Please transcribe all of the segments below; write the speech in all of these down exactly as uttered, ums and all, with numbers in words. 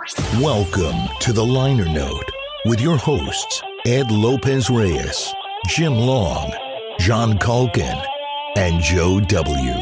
Welcome to the Liner Note with your hosts, Ed Lopez-Reyes, Jim Long, John Culkin, and Joe W.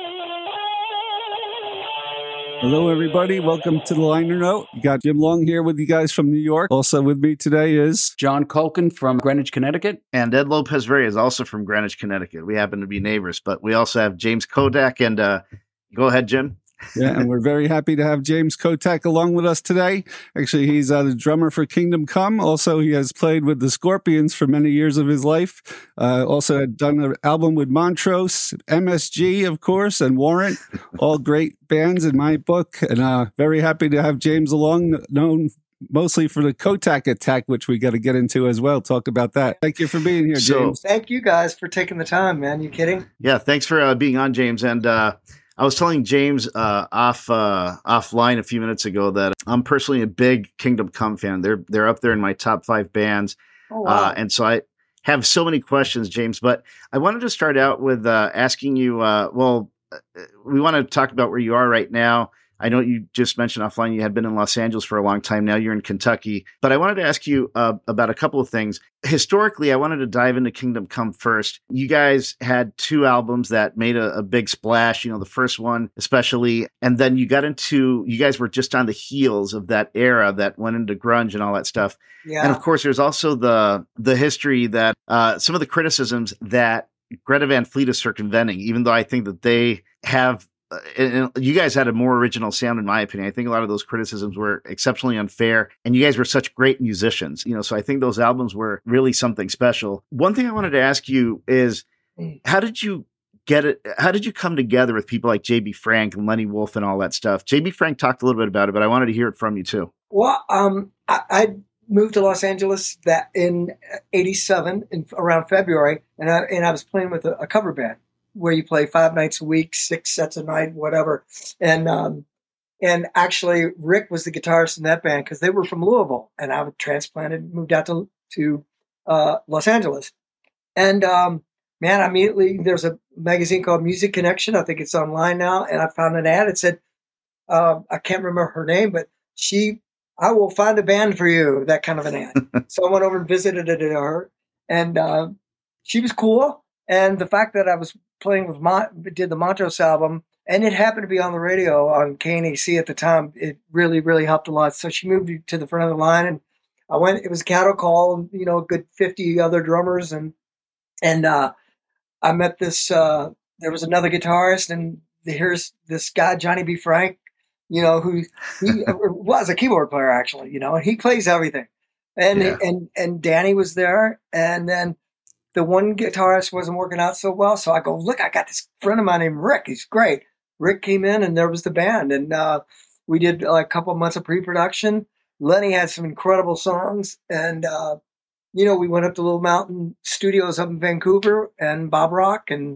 Hello, everybody. Welcome to the Liner Note. You got Jim Long here with you guys from New York. Also with me today is John Culkin from Greenwich, Connecticut. And Ed Lopez-Reyes, also from Greenwich, Connecticut. We happen to be neighbors, but we also have James Kodak. And uh, go ahead, Jim. Yeah, and we're very happy to have James Kotak along with us today. Actually, he's uh, the drummer for Kingdom Come. Also, he has played with the Scorpions for many years of his life. Uh, also had done an album with Montrose, M S G, of course, and Warrant. All great bands in my book. And uh, very happy to have James along, known mostly for the Kotak attack, which we got to get into as well. Talk about that. Thank you for being here, So- James. Thank you guys for taking the time, man. You kidding? Yeah, thanks for uh, being on, James. And uh, I was telling James uh, off uh, offline a few minutes ago that I'm personally a big Kingdom Come fan. They're they're up there in my top five bands. Oh, wow. Uh, and so I have so many questions, James, but I wanted to start out with uh, asking you, uh, well, uh, we want to talk about where you are right now. I know you just mentioned offline you had been in Los Angeles for a long time. Now you're in Kentucky. But I wanted to ask you uh, about a couple of things. Historically, I wanted to dive into Kingdom Come first. You guys had two albums that made a, a big splash, you know, the first one especially. And then you got into, you guys were just on the heels of that era that went into grunge and all that stuff. Yeah. And of course, there's also the the history that uh, some of the criticisms that Greta Van Fleet is circumventing, even though I think that they have Uh, and you guys had a more original sound, in my opinion. I think a lot of those criticisms were exceptionally unfair, and you guys were such great musicians, you know, so I think those albums were really something special. One thing I wanted to ask you is, how did you get it? How did you come together with people like J B. Frank and Lenny Wolf and all that stuff? J B. Frank talked a little bit about it, but I wanted to hear it from you too. Well, um, I, I moved to Los Angeles that in eighty-seven, in, around February, and I, and I was playing with a, a cover band where you play five nights a week, six sets a night, whatever. And um, and actually, Rick was the guitarist in that band because they were from Louisville, and I was transplanted, moved out to to uh, Los Angeles. And um, man, immediately there's a magazine called Music Connection. I think it's online now, and I found an ad. It said, uh, I can't remember her name, but she, I will find a band for you. That kind of an ad. So I went over and visited her, and uh, she was cool. And the fact that I was playing with Mon- did the Montrose album, and it happened to be on the radio on K N A C at the time. It really, really helped a lot. So she moved to the front of the line, and I went. It was a cattle call, you know, a good fifty other drummers, and and uh, I met this. Uh, there was another guitarist, and here's this guy Johnny B. Frank, you know, who he was a keyboard player actually, you know, and he plays everything, and Yeah. and and Danny was there, and then. The one guitarist wasn't working out so well. So I go, look, I got this friend of mine named Rick. He's great. Rick came in and there was the band. And uh, we did uh, a couple of months of pre-production. Lenny had some incredible songs. And, uh, you know, we went up to Little Mountain Studios up in Vancouver and Bob Rock. And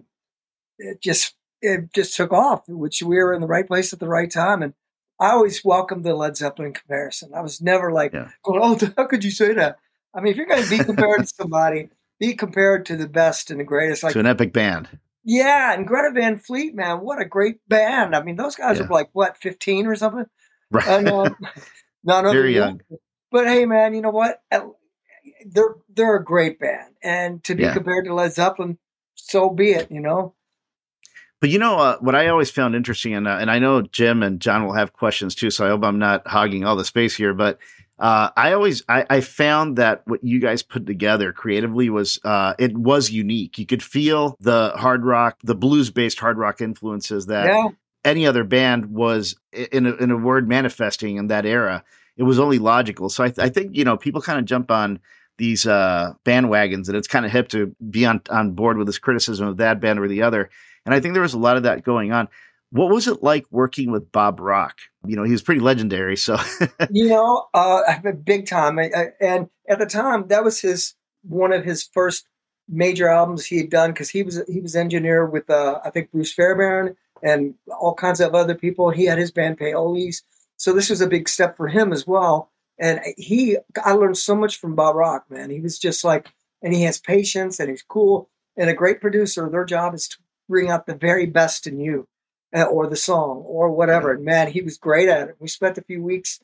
it just, it just took off, which we were in the right place at the right time. And I always welcomed the Led Zeppelin comparison. I was never like, Yeah. going, oh, how could you say that? I mean, if you're going to be compared to somebody, be compared to the best and the greatest. Like, To an epic band. yeah, and Greta Van Fleet, man, what a great band. I mean, those guys Yeah. are like, what, fifteen or something? Right. And, um, no, no, Very they're young. But hey, man, you know what? They're they're a great band. And to be Yeah. compared to Led Zeppelin, so be it, you know? But you know, uh, what I always found interesting, and, uh, and I know Jim and John will have questions too, so I hope I'm not hogging all the space here, but uh, I always, I, I found that what you guys put together creatively was, uh, it was unique. You could feel the hard rock, the blues-based hard rock influences that Yeah. any other band was, in a, in a word, manifesting in that era. It was only logical. So I, th- I think, you know, people kind of jump on these uh, bandwagons, and it's kind of hip to be on, on board with this criticism of that band or the other. And I think there was a lot of that going on. What was it like working with Bob Rock? You know, he was pretty legendary. So, You know, uh, a big time. I, I, and at the time, that was his one of his first major albums he had done because he was he was engineer with uh, I think Bruce Fairbairn and all kinds of other people. He had his band Paoli's, so this was a big step for him as well. And he, I learned so much from Bob Rock, man. He was just like, and he has patience, and he's cool, and a great producer. Their job is to bring out the very best in you. Uh, or the song or whatever. And man, he was great at it. We spent a few weeks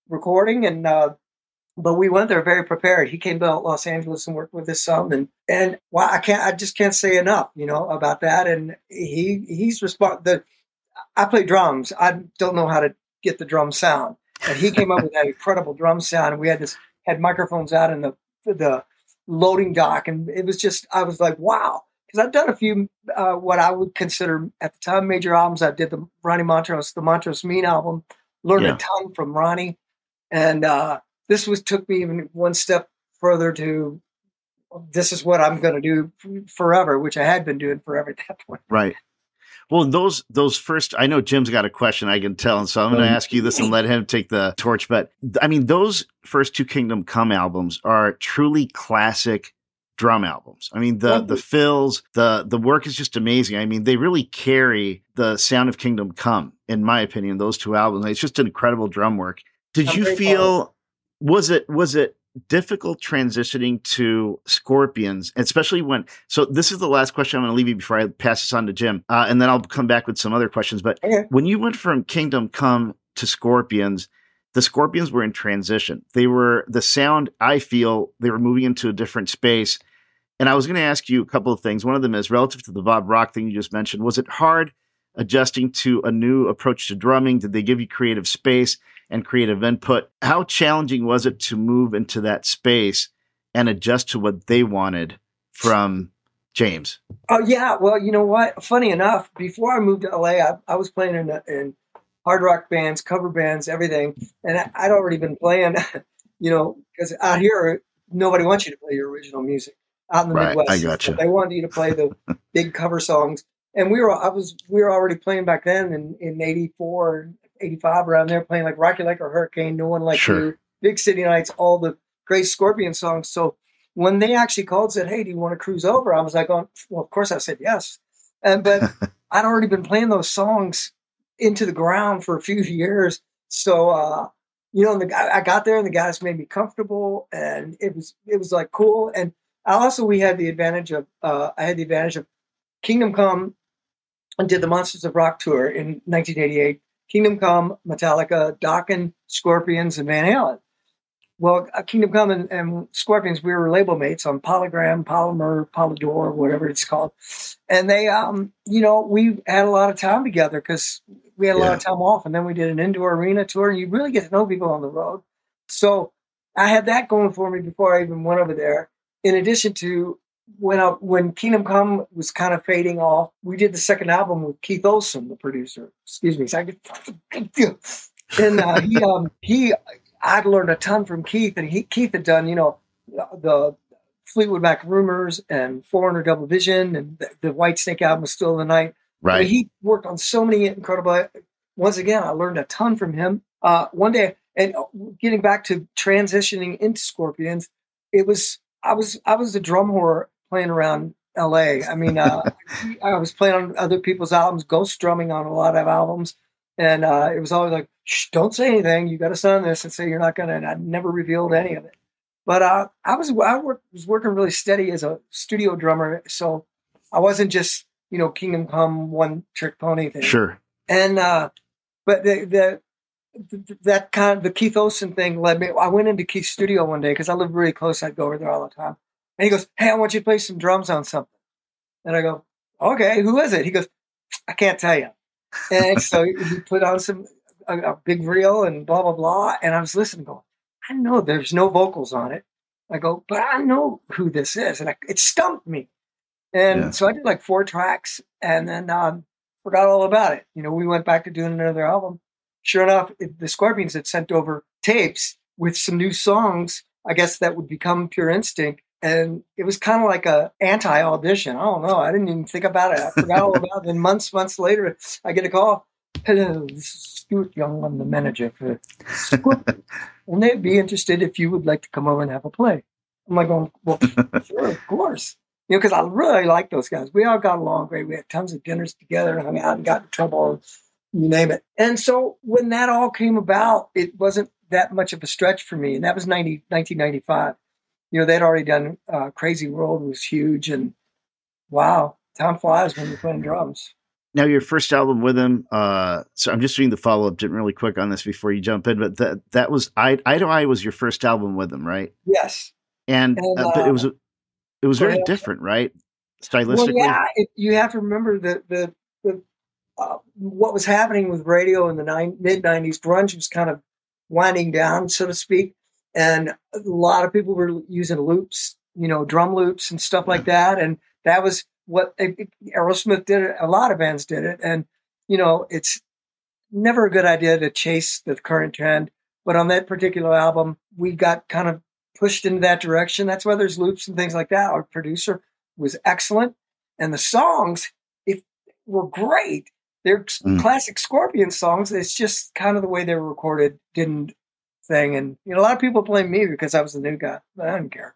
recording, and uh, but we went there very prepared. He came to Los Angeles and worked with us some, and and wow, I can't, I just can't say enough, you know, about that. And he he's respond. The I play drums. I don't know how to get the drum sound, and he came up with that incredible drum sound. And we had this had microphones out in the the loading dock, and it was just I was like, wow, because I've done a few uh, what I would consider at the time major albums. I did the Ronnie Montrose, the Montrose Mean album, learned Yeah. a ton from Ronnie, and. uh This was took me even one step further to this is what I'm going to do forever, which I had been doing forever at that point. Right. Well, those those first, I know Jim's got a question I can tell, and so I'm going to ask you this and let him take the torch. But I mean, those first two Kingdom Come albums are truly classic drum albums. I mean, the the fills, the the work is just amazing. I mean, they really carry the sound of Kingdom Come, in my opinion. Those two albums, it's just incredible drum work. Did I'm you very feel? proud. Was it was it difficult transitioning to Scorpions, especially when? So this is the last question I'm going to leave you before I pass this on to Jim, uh, and then I'll come back with some other questions. But Okay. when you went from Kingdom Come to Scorpions, the Scorpions were in transition. They were the sound. I feel they were moving into a different space, and I was going to ask you a couple of things. One of them is relative to the Bob Rock thing you just mentioned. Was it hard adjusting to a new approach to drumming? Did they give you creative space and creative input? How challenging was it to move into that space and adjust to what they wanted from James? Oh yeah, well, you know what? Funny enough, before I moved to L A, I, I was playing in, in hard rock bands, cover bands, everything, and I, I'd already been playing. You know, because out here nobody wants you to play your original music. Out in the Right, Midwest, I gotcha. they wanted you to play the big cover songs, and we were I was we were already playing back then in in eighty-four. eighty-five around there, playing like Rocky Like a Hurricane, No One Like Sure. You, Big City Nights, all the great Scorpion songs. So when they actually called and said, hey, do you want to cruise over? I was like, oh, well, of course I said yes. And but I'd already been playing those songs into the ground for a few years. So uh, you know, and the guy I got there and the guys made me comfortable, and it was it was like cool. And I also we had the advantage of uh, I had the advantage of Kingdom Come and did the Monsters of Rock tour in nineteen eighty-eight. Kingdom Come, Metallica, Dokken, Scorpions, and Van Halen. Well, uh, Kingdom Come and, and Scorpions, we were label mates on Polygram, Polymer, Polydor, whatever it's called. And they, um, you know, we had a lot of time together because we had a lot Yeah. of time off. And then we did an indoor arena tour, and you really get to know people on the road. So I had that going for me before I even went over there. In addition to when I, when Kingdom Come was kind of fading off, we did the second album with Keith Olsen, the producer. Excuse me. So I could, and uh, he, um, he, I'd learned a ton from Keith, and he, Keith had done, you know, the Fleetwood Mac Rumors and Foreigner Double Vision, and the, the White Snake album was Still in the Night. I Right. mean, he worked on so many incredible. Once again, I learned a ton from him. Uh, one day, and getting back to transitioning into Scorpions, it was I was I was a drum whore playing around L A. I mean, uh, I was playing on other people's albums, ghost drumming on a lot of albums, and uh, it was always like, "Shh, don't say anything. You got to sign this and say you're not going to." And I never revealed any of it. But uh, I was I work, was working really steady as a studio drummer, so I wasn't just you know Kingdom Come one trick pony thing. Sure. And uh, but the, the that kind of the Keith Olsen thing led me. I went into Keith's studio one day because I lived really close. I'd go over there all the time. And he goes, "Hey, I want you to play some drums on something." And I go, "Okay, who is it?" He goes, "I can't tell you." And so he put on some a, a big reel and blah blah blah. And I was listening, going, "I know there's no vocals on it." I go, "But I know who this is," and I, it stumped me. And Yeah. so I did like four tracks, and then um, forgot all about it. You know, we went back to doing another album. Sure enough, it, the Scorpions had sent over tapes with some new songs. I guess that would become Pure Instinct. And it was kind of like a anti-audition. I don't know. I didn't even think about it. I forgot all about it. Then months, months later, I get a call. "Hello, this is Stuart Young. I'm the manager for Scorpions. And they'd be interested if you would like to come over and have a play." I'm like, going, "Well, sure, of course." You know, because I really like those guys. We all got along great. We had tons of dinners together and hung out and got in trouble, you name it. And so when that all came about, it wasn't that much of a stretch for me. And that was nineteen ninety-five. You know, they'd already done uh, Crazy World was huge. And wow, time flies when you're playing drums. now your first album with him. Uh, so I'm just doing the follow up really quick on this before you jump in. But that that was Eye, Eye to Eye was your first album with him, right? Yes. And, and uh, but it was it was very ahead. different, right? Stylistically. Well, yeah, it, you have to remember that the the uh, what was happening with radio in the nine, mid nineties. Grunge was kind of winding down, so to speak, and a lot of people were using loops, you know, drum loops and stuff like that, and that was what it, Aerosmith did it. A lot of bands did it, and you know, it's never a good idea to chase the current trend. But on that particular album, we got kind of pushed into that direction. That's why there's loops and things like that. Our producer was excellent, and the songs if were great. They're mm. classic Scorpion songs. It's just kind of the way they were recorded didn't thing. And you know, a lot of people blame me because I was the new guy, but I don't care.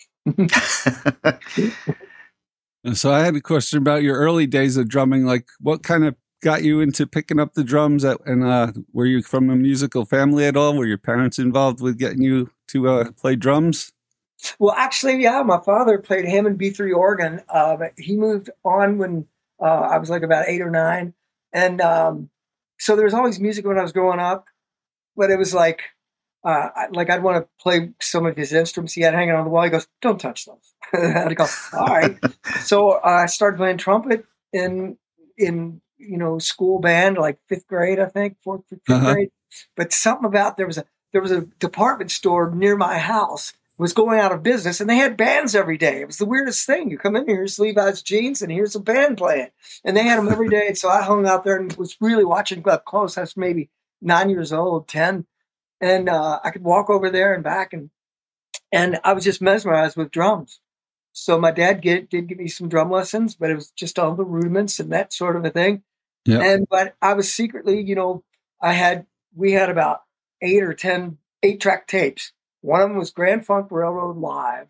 So I had a question about your early days of drumming. Like, what kind of got you into picking up the drums? At, and uh, were you from a musical family at all? Were your parents involved with getting you to uh, play drums? Well, actually, yeah. My father played Hammond B three organ. Uh, but he moved on when uh, I was like about eight or nine. And um, so there was always music when I was growing up. But it was like, uh, like I'd want to play some of his instruments he had hanging on the wall. He goes, "Don't touch those." I'd go, "All right." So uh, I started playing trumpet in in you know school band, like fifth grade, I think, fourth, fifth uh-huh. grade. But something about there was a there was a department store near my house was going out of business, and they had bands every day. It was the weirdest thing. You come in here, Levi's jeans, and here's a band playing, and they had them every day. So I hung out there and was really watching up close. I was maybe nine years old, ten. And uh, I could walk over there and back, and and I was just mesmerized with drums. So my dad get, did give me some drum lessons, but it was just all the rudiments and that sort of a thing. Yeah. And but I was secretly, you know, I had we had about eight or ten eight track tapes. One of them was Grand Funk Railroad Live,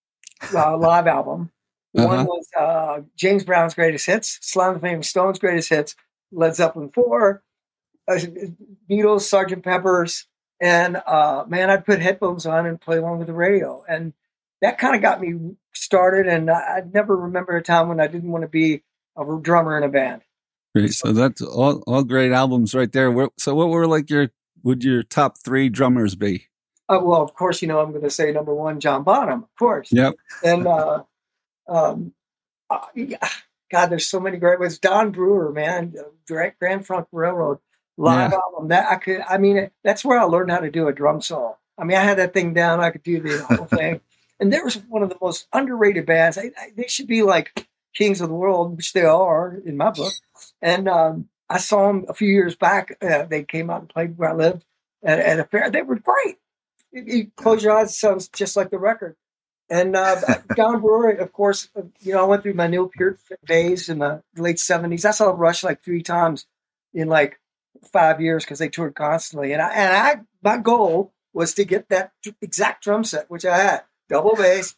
uh, live album. Uh-huh. One was uh, James Brown's Greatest Hits, Sly and the Famous Stones' Greatest Hits, Led Zeppelin four, uh, Beatles, Sergeant Pepper's. And, uh, man, I'd put headphones on and play along with the radio. And that kind of got me started. And I, I never remember a time when I didn't want to be a drummer in a band. Great. So that's all, all great albums right there. Where, so what were like your, would your top three drummers be? Uh, well, of course, you know, I'm going to say number one, John Bonham, of course. Yep. And, uh, um, uh, God, there's so many great ones. Don Brewer, man, Grand Funk Railroad. Live yeah. album that I could, I mean, that's where I learned how to do a drum solo. I mean, I had that thing down. I could do the whole thing. And there was one of the most underrated bands. I, I, they should be like kings of the world, which they are in my book. And um, I saw them a few years back. Uh, they came out and played where I lived at, at a fair. They were great. You, you close your eyes, it sounds just like the record. And uh, Don Brewer, of course, you know, I went through my Neil Peart days in the late seventies. I saw Rush like three times in like five years because they toured constantly, and I and I my goal was to get that exact drum set, which I had double bass,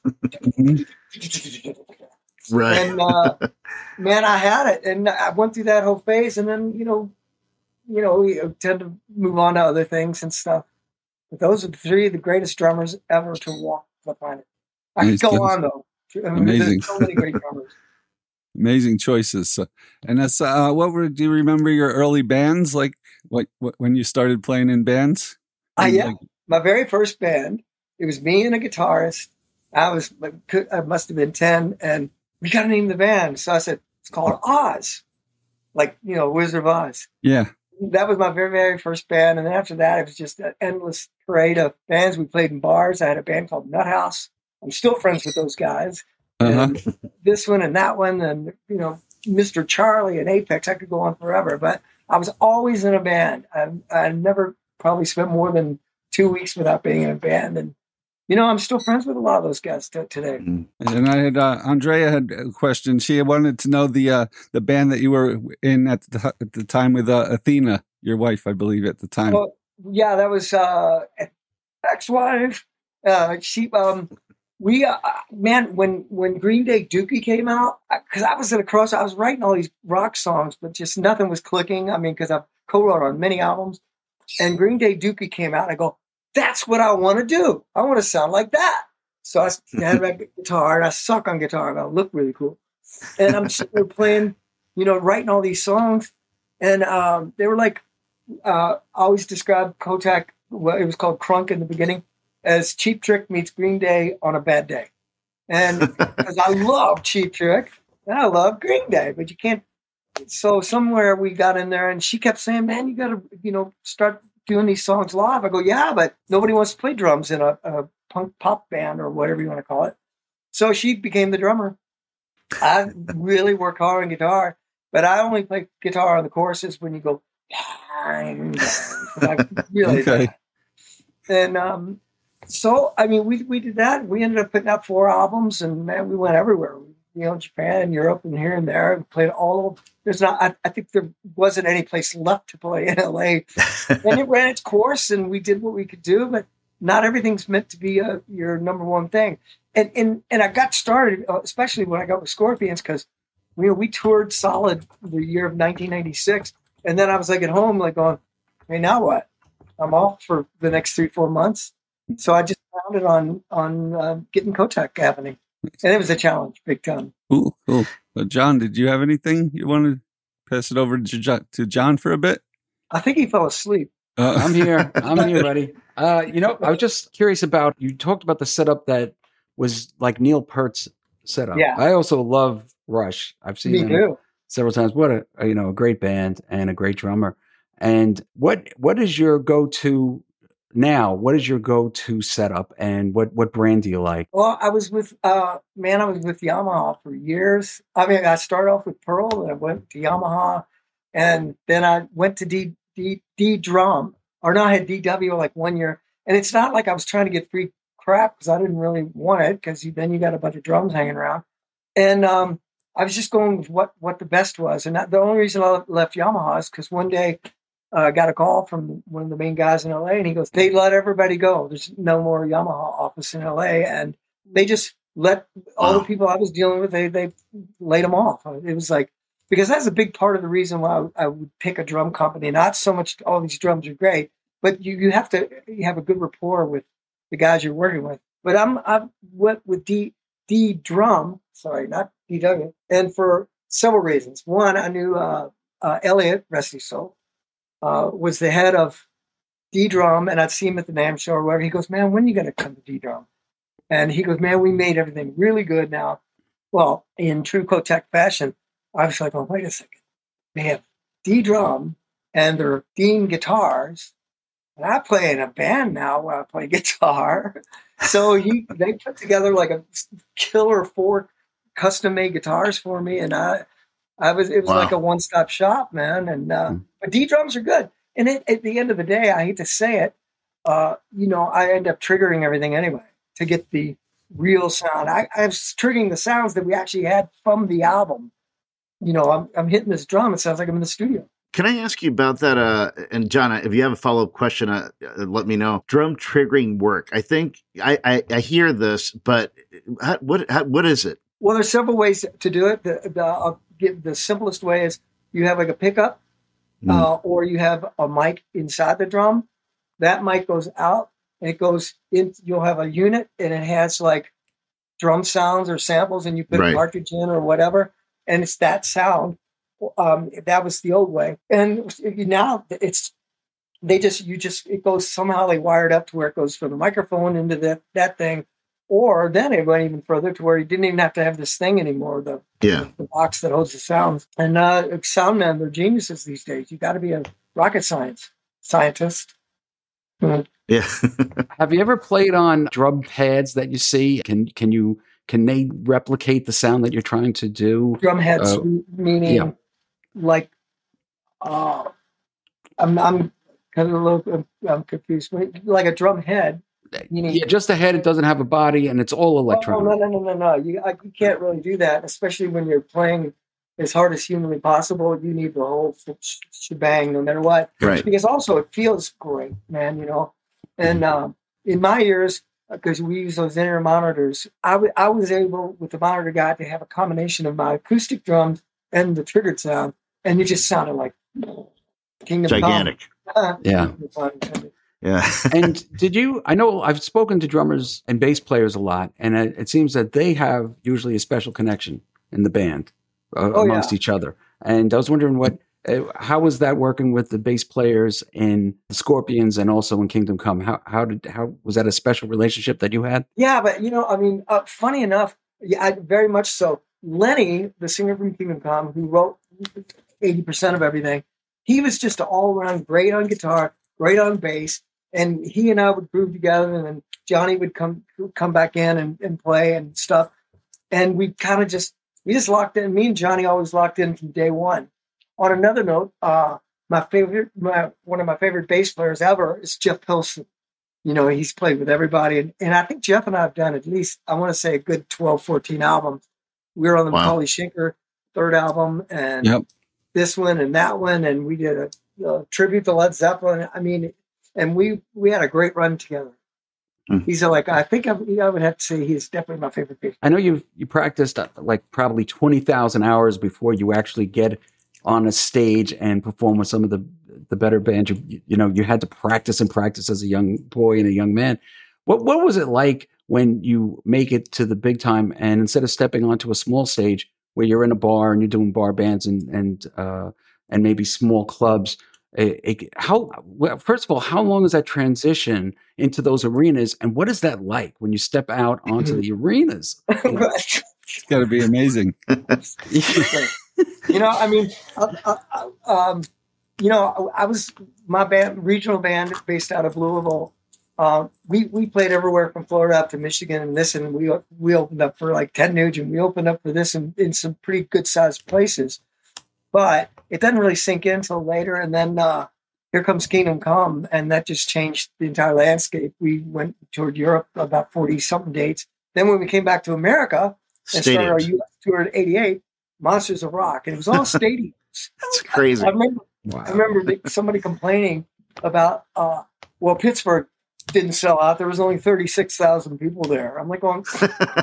right? And uh, man, I had it, and I went through that whole phase, and then you know, you know, we tend to move on to other things and stuff. But those are three of the greatest drummers ever to walk the planet. I could go on though. I mean, amazing, there's so many great drummers. Amazing choices. So, and that's uh, what were? Do you remember your early bands? Like, like what, when you started playing in bands? Uh, yeah, like, my very first band. It was me and a guitarist. I was, I must have been ten, and we got to name the band. So I said it's called Oz, like you know, Wizard of Oz. Yeah, that was my very very first band, and then after that, it was just an endless parade of bands. We played in bars. I had a band called Nut House. I'm still friends with those guys. Uh-huh. This one and that one, and you know, Mister Charlie and Apex. I could go on forever, but I was always in a band. I, I never probably spent more than two weeks without being in a band, and you know, I'm still friends with a lot of those guys t- today. And I had uh, Andrea had a question. She wanted to know the uh, the band that you were in at the, at the time with uh, Athena, your wife, I believe, at the time. Well, yeah, that was uh, ex-wife. Uh, she. Um, We, uh, man, when, when Green Day Dookie came out, because I, I was at a cross, I was writing all these rock songs, but just nothing was clicking. I mean, because I've co-wrote on many albums. And Green Day Dookie came out, and I go, that's what I want to do. I want to sound like that. So I had my guitar, and I suck on guitar, but I look really cool. And I'm sitting there playing you know, writing all these songs. And um, they were like, uh, I always described Kotak, well, it was called Crunk in the beginning, as Cheap Trick meets Green Day on a bad day. And because I love Cheap Trick and I love Green Day, but you can't. So somewhere we got in there and she kept saying, man, you got to, you know, start doing these songs live. I go, yeah, but nobody wants to play drums in a, a punk pop band or whatever you want to call it. So she became the drummer. I really work hard on guitar, but I only play guitar on the choruses when you go, I really okay. bad. And um, so, I mean, we we did that. We ended up putting out four albums, and man, we went everywhere. You know, Japan, Europe, and here and there. We played all of. There's not. I, I think there wasn't any place left to play in L A. And it ran its course, and we did what we could do. But not everything's meant to be a, your number one thing. And and and I got started, uh, especially when I got with Scorpions, because you know we toured solid the year of nineteen ninety-six, and then I was like at home, like going, "Hey, now what? I'm off for the next three, four months." So I just found it on on uh, getting Kotak happening, and it was a challenge, big time. Cool, cool. Well, John, did you have anything you want to pass it over to Jo- to John for a bit? I think he fell asleep. Uh, I'm here. I'm here, buddy. Uh, you know, I was just curious about, you talked about the setup that was like Neil Peart's setup. Yeah. I also love Rush. I've seen Me them too. several times. What a, a, you know, a great band and a great drummer. And what what is your go-to now? What is your go-to setup, and what what brand do you like? Well, I was with uh, man, I was with Yamaha for years. I mean, I started off with Pearl, and I went to Yamaha, and then I went to D D D Drum, or no, I had D W like one year. And it's not like I was trying to get free crap, because I didn't really want it, because you, then you got a bunch of drums hanging around. And um, I was just going with what, what the best was. And that, the only reason I left Yamaha is because one day I uh, got a call from one of the main guys in L A, and he goes, they let everybody go. There's no more Yamaha office in L A. And they just let all wow. the people I was dealing with, they, they laid them off. It was like, because that's a big part of the reason why I, I would pick a drum company. Not so much all these drums are great, but you, you have to you have a good rapport with the guys you're working with. But I'm I went with D D Drum, sorry, not D W, and for several reasons. One, I knew uh, uh, Elliot, rest his soul, uh, was the head of D Drum, and I'd see him at the NAMM show or whatever. He goes, "Man, when are you going to come to D Drum?" And he goes, "Man, we made everything really good now." Well, in true Kotak fashion, I was like, "Oh, wait a second. They have D Drum and their Dean guitars. And I play in a band now where I play guitar." So he, they put together like a killer four custom-made guitars for me, and I, I was it was wow. like a one-stop shop, man. And uh, mm. but D drums are good. And it, at the end of the day, I hate to say it, uh, you know, I end up triggering everything anyway to get the real sound. I, I was triggering the sounds that we actually had from the album. You know, I'm I'm hitting this drum. It sounds like I'm in the studio. Can I ask you about that? Uh, and John, if you have a follow-up question, uh, uh, let me know. Drum triggering work. I think I, I, I hear this, but how, what how, what is it? Well, there's several ways to do it. The, the, I'll give the simplest way is you have like a pickup, mm. uh, or you have a mic inside the drum. That mic goes out, and it goes in. You'll have a unit, and it has like drum sounds or samples, and you put right. a cartridge in or whatever, and it's that sound. Um, that was the old way. And now it's, they just, you just, it goes somehow they wired up to where it goes from the microphone into that, that thing. Or then it went even further to where you didn't even have to have this thing anymore. The, yeah. the, the box that holds the sounds. And uh, sound men, they're geniuses these days. You got to be a rocket science scientist. Mm-hmm. Yeah. Have you ever played on drum pads that you see? Can, can you, can they replicate the sound that you're trying to do? Drum heads, uh, meaning... Yeah. Like, uh, I'm, I'm kind of a little, I'm confused. Like a drum head. Meaning, yeah, just a head. It doesn't have a body, and it's all electronic. Oh, no, no, no, no, no. You, I, you can't really do that, especially when you're playing as hard as humanly possible. You need the whole shebang, no matter what. Right. Because also it feels great, man. You know, and um, in my ears, because we use those inner monitors, I, w- I was able with the monitor guy to have a combination of my acoustic drums and the triggered sound, and it just sounded like Kingdom gigantic. Come. Yeah. Yeah. And did you, I know I've spoken to drummers and bass players a lot, and it, it seems that they have usually a special connection in the band uh, oh, amongst yeah. each other. And I was wondering what, uh, how was that working with the bass players in the Scorpions and also in Kingdom Come? How how did how was that a special relationship that you had? Yeah, but you know, I mean, uh, funny enough, yeah, I, very much so. Lenny, the singer from Kingdom Come, who wrote eighty percent of everything, he was just all around great on guitar, great on bass, and he and I would groove together, and then Johnny would come come back in and, and play and stuff, and we kind of just we just locked in. Me and Johnny always locked in from day one. On another note, uh, my favorite, my, one of my favorite bass players ever is Jeff Pilson. You know, he's played with everybody, and, and I think Jeff and I have done at least, I want to say, a good twelve, fourteen albums. We were on the Wow. Macaulay Schenker third album, and Yep. this one and that one, and we did a, a tribute to Led Zeppelin. I mean, and we we had a great run together. Mm. He's a, like, I think I, I would have to say he's definitely my favorite bass. I know you you practiced uh, like probably twenty thousand hours before you actually get on a stage and perform with some of the the better bands. You, you know, you had to practice and practice as a young boy and a young man. What what was it like when you make it to the big time and instead of stepping onto a small stage where you're in a bar and you're doing bar bands and and uh, and maybe small clubs? It, it, how well, first of all, how long is that transition into those arenas, and what is that like when you step out onto the arenas? You know? It's got to be amazing. You know, I mean, uh, uh, uh, um, you know, I was my band, regional band based out of Louisville. Uh, we we played everywhere from Florida up to Michigan and this, and we we opened up for like Ted Nugent. We opened up for this in, in some pretty good sized places, but it doesn't really sink in until later. And then uh, here comes Kingdom Come, and that just changed the entire landscape. We went toward Europe about forty something dates. Then when we came back to America and started our Stadiums. U S tour in eighty-eight, Monsters of Rock, and it was all stadiums. That's crazy. I remember, Wow. I remember somebody complaining about, uh, well, Pittsburgh didn't sell out. There was only thirty-six thousand people there. I'm like, going,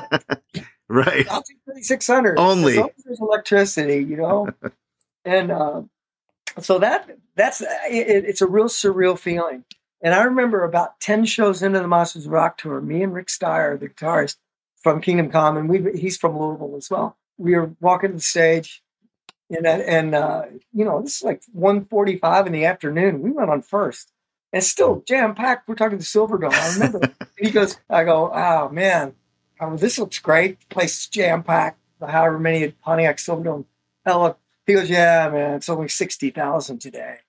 Right. I'll take thirty-six hundred. Only. As long as there's electricity, you know? And uh, so that that's it, it's a real surreal feeling. And I remember about ten shows into the Monsters of Rock tour, me and Rick Steyer, the guitarist from Kingdom Come, and we he's from Louisville as well. We were walking the stage, and and uh, you know, this is like one forty-five in the afternoon. We went on first, and still jam packed. We're talking the Silverdome. I remember. And he goes, I go, oh man, oh, this looks great. The place is jam packed. However many at Pontiac Silverdome. Hell, he goes, yeah, man, it's only sixty thousand today.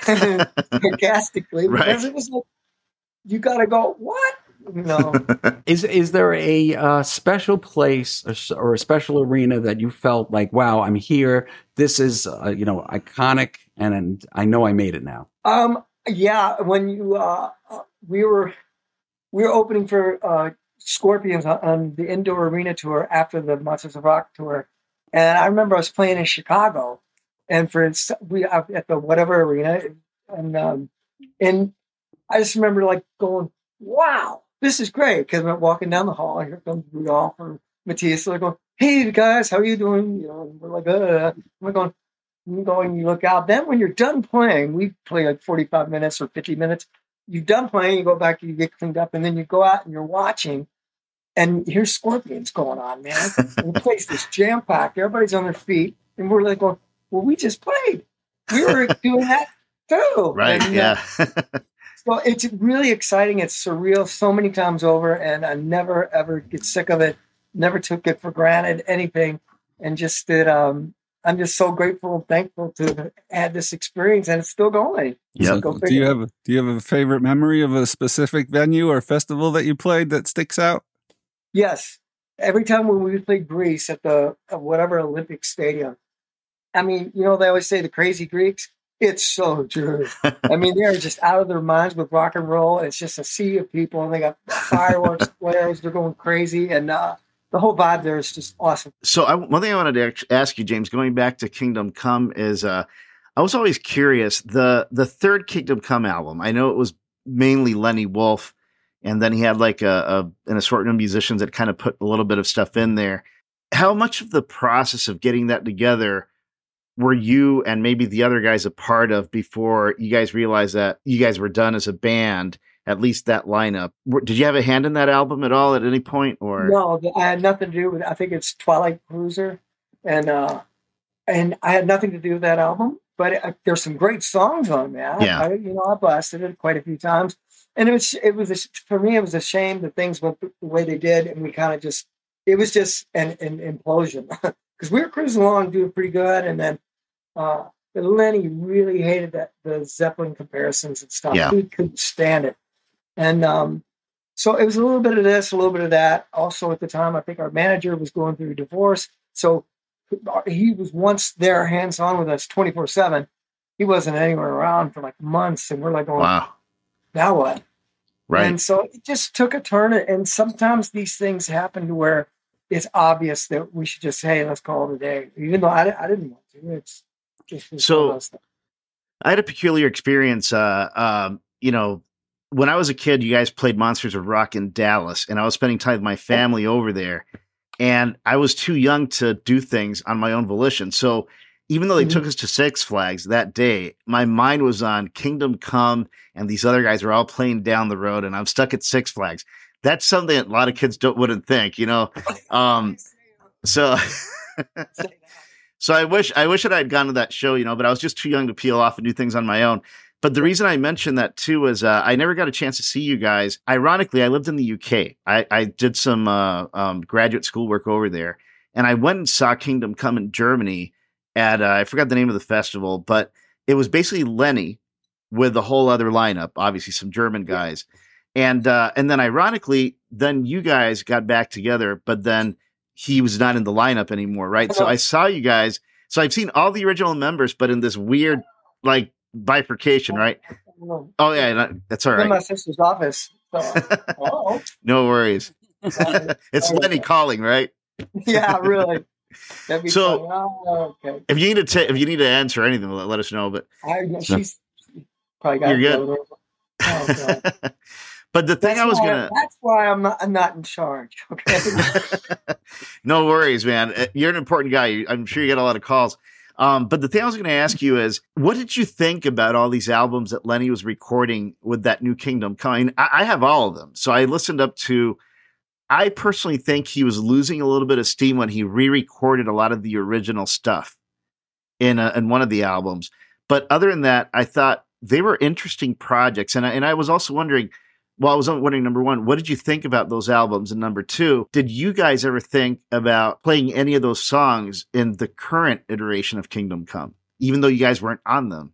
Sarcastically, Right. because it was like, you got to go, what? No. Is is there a uh, special place or, s- or a special arena that you felt like, wow, I'm here. This is uh, you know iconic, and, and I know I made it now. Um, yeah, when you, uh, uh, we were, we were opening for uh, Scorpions on, on the indoor arena tour after the Monsters of Rock tour. And I remember I was playing in Chicago, and for ins- we uh, at the whatever arena, and um, and I just remember like going, "Wow, this is great!" Because I'm walking down the hall, and here comes Rudolph or Matthias. They're going, "Hey guys, how are you doing?" You know, and we're like, "Uh," we're going, you go and you look out. Then when you're done playing, we play like forty-five minutes or fifty minutes. You're done playing, you go back, you get cleaned up, and then you go out and you're watching. And here's Scorpions going on, man. And the place is jam packed. Everybody's on their feet, and we're like, going, "Well, we just played. We were doing that too." Right. And, uh, Yeah. so it's really exciting. It's surreal so many times over, and I never ever get sick of it. Never took it for granted, anything, and just did. Um, I'm just so grateful and thankful to have had this experience, and it's still going. Yep. Go Do you figure. have do you have a favorite memory of a specific venue or festival that you played that sticks out? Yes. Every time when we played Greece at the at whatever Olympic stadium, I mean, you know, they always say the crazy Greeks. It's so true. I mean, they're just out of their minds with rock and roll. It's just a sea of people, and they got fireworks flares. They're going crazy, and uh, the whole vibe there is just awesome. So I, one thing I wanted to act- ask you, James, going back to Kingdom Come, is uh, I was always curious. The the third Kingdom Come album, I know it was mainly Lenny Wolf, and then he had like a, a an assortment of musicians that kind of put a little bit of stuff in there. How much of the process of getting that together were you and maybe the other guys a part of before you guys realized that you guys were done as a band? At least that lineup. Were- Did you have a hand in that album at all at any point? Or No, I had nothing to do with it. I think it's Twilight Cruiser, and uh, and I had nothing to do with that album, but it, there's some great songs on there. Yeah. I, you know, I blasted it quite a few times, and it was it was a, for me it was a shame that things went the way they did, and we kind of just it was just an, an implosion because we were cruising along doing pretty good, and then uh, Lenny really hated that the Zeppelin comparisons and stuff. Yeah. He couldn't stand it, and um, so it was a little bit of this, a little bit of that. Also, at the time, I think our manager was going through a divorce, so he was once there hands on with us twenty-four seven. He wasn't anywhere around for like months. And we're like, going, Wow. Now what? Right. And so it just took a turn. And sometimes these things happen to where it's obvious that we should just say, hey, let's call it a day. Even though I, I didn't want to. It's just so I had a peculiar experience. Uh, um, you know, when I was a kid, you guys played Monsters of Rock in Dallas, and I was spending time with my family over there. And I was too young to do things on my own volition. So even though they mm-hmm. took us to Six Flags that day, my mind was on Kingdom Come, and these other guys are all playing down the road, and I'm stuck at Six Flags. That's something that a lot of kids don't wouldn't think, you know. Um, so, so I wish I wish that I had gone to that show, you know, but I was just too young to peel off and do things on my own. But the reason I mentioned that too is uh, I never got a chance to see you guys. Ironically, I lived in the U K. I, I did some uh, um, graduate school work over there, and I went and saw Kingdom Come in Germany at uh, I forgot the name of the festival, but it was basically Lenny with a whole other lineup, obviously some German guys, and uh, and then ironically, then you guys got back together, but then he was not in the lineup anymore, right? So I saw you guys. So I've seen all the original members, but in this weird like. bifurcation, right? Oh yeah, that, that's all right. In my sister's office. So, oh. No worries. It's Lenny calling, right? Yeah, really. So, oh, okay. if you need to, t- if you need to answer anything, let, let us know. But I, she's probably got you're good. Oh, but the thing that's I was why, gonna that's why I'm not I'm not in charge. Okay. No worries, man. You're an important guy. I'm sure you get a lot of calls. Um, but the thing I was going to ask you is, what did you think about all these albums that Lenny was recording with that new Kingdom Come? I, I have all of them. So I listened up to, I personally think he was losing a little bit of steam when he re-recorded a lot of the original stuff in a, in one of the albums. But other than that, I thought they were interesting projects. And I, and I was also wondering, well, I was wondering, number one, what did you think about those albums? And number two, did you guys ever think about playing any of those songs in the current iteration of Kingdom Come, even though you guys weren't on them?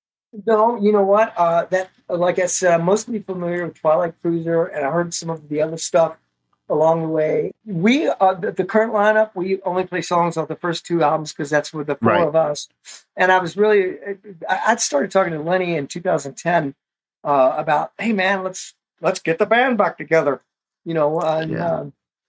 No, you know what? Uh, that, like I said, I'm mostly familiar with Twilight Cruiser, and I heard some of the other stuff along the way. We, uh, the, the current lineup, we only play songs off the first two albums because that's with the four right. of us. And I was really, I, I started talking to Lenny in two thousand ten uh, about, hey man, let's, let's get the band back together, you know, and, yeah. um,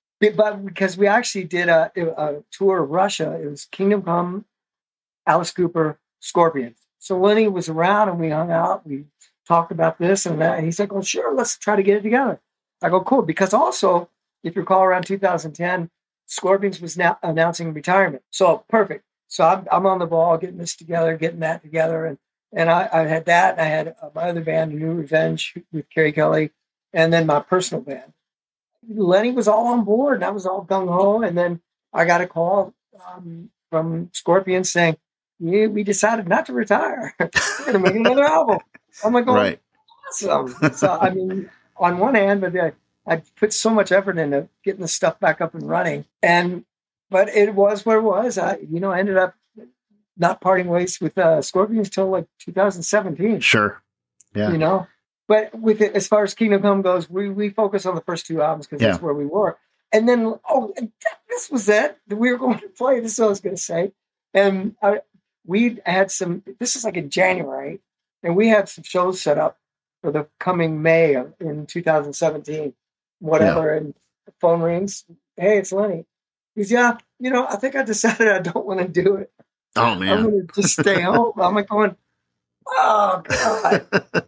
but because we actually did a, a tour of Russia. It was Kingdom Come, Alice Cooper, Scorpions. So Lenny was around and we hung out. We talked about this and that. And he's like, well, sure, let's try to get it together. I go, cool. Because also, if you recall, around two thousand ten, Scorpions was now announcing retirement. So perfect. So I'm, I'm on the ball, getting this together, getting that together. And and I, I had that. And I had my other band, New Revenge, with Kerry Kelly. And then my personal band. Lenny was all on board, and I was all gung-ho. And then I got a call um, from Scorpions saying, yeah, we decided not to retire. We're going to make another album. I'm like, oh, right. awesome. So, I mean, on one hand, but I, I put so much effort into getting the stuff back up and running. And But it was what it was. I, you know, I ended up not parting ways with uh, Scorpions till like two thousand seventeen. Sure. Yeah. You know? But with it, as far as Kingdom Come goes, we, we focus on the first two albums because yeah. that's where we were. And then, oh, this was it. We were going to play. This is what I was going to say. And I, we had some, this is like in January, and we had some shows set up for the coming May of, in two thousand seventeen, whatever. Yeah. And the phone rings. Hey, it's Lenny. He's, yeah, you know, I think I decided I don't want to do it. Oh, man. I'm going to just stay home. I'm like going, oh, God.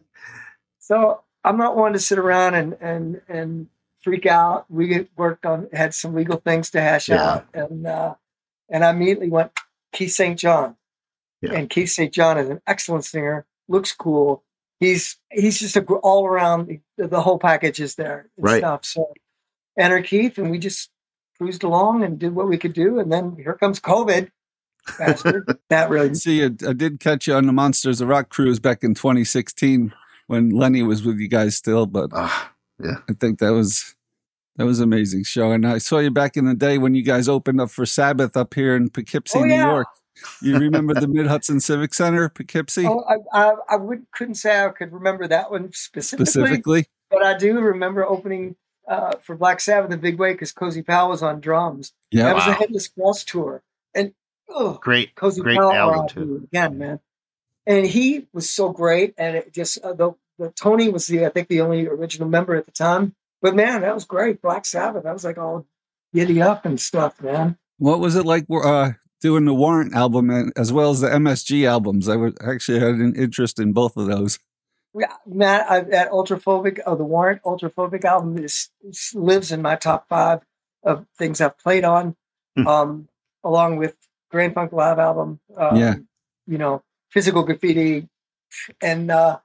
So I'm not one to sit around and, and, and freak out. We worked on, had some legal things to hash yeah. out. And, uh, and I immediately went, Keith Saint John. Yeah. And Keith Saint John is an excellent singer, looks cool. He's, he's just a, all around, the, the whole package is there and right. stuff. So enter Keith, and we just cruised along and did what we could do. And then here comes COVID. bastard. That really. See, I, I did catch you on the Monsters of Rock cruise back in twenty sixteen when Lenny was with you guys still, but Uh, yeah. I think that was that was an amazing show. And I saw you back in the day when you guys opened up for Sabbath up here in Poughkeepsie, Oh, New yeah. York. You remember the Mid Hudson Civic Center, Poughkeepsie? Oh, I, I, I would, couldn't say I could remember that one specifically, Specifically? but I do remember opening uh, for Black Sabbath the big way because Cozy Powell was on drums. Yeah. That was Wow. a Headless Cross tour. And oh, Great, Cozy great Powell album R I P too. again, man. And he was so great. And it just, uh, the, the Tony was the, I think, the only original member at the time. But man, that was great. Black Sabbath. I was like all giddy up and stuff, man. What was it like uh, doing the Warrant album and, as well as the M S G albums? I was, actually had an interest in both of those. Yeah, Matt, I, that Ultraphobic, oh, the Warrant Ultraphobic album is, is lives in my top five of things I've played on, Hmm. um, along with Grand Funk Live album, um, Yeah. you know, Physical Graffiti, and uh,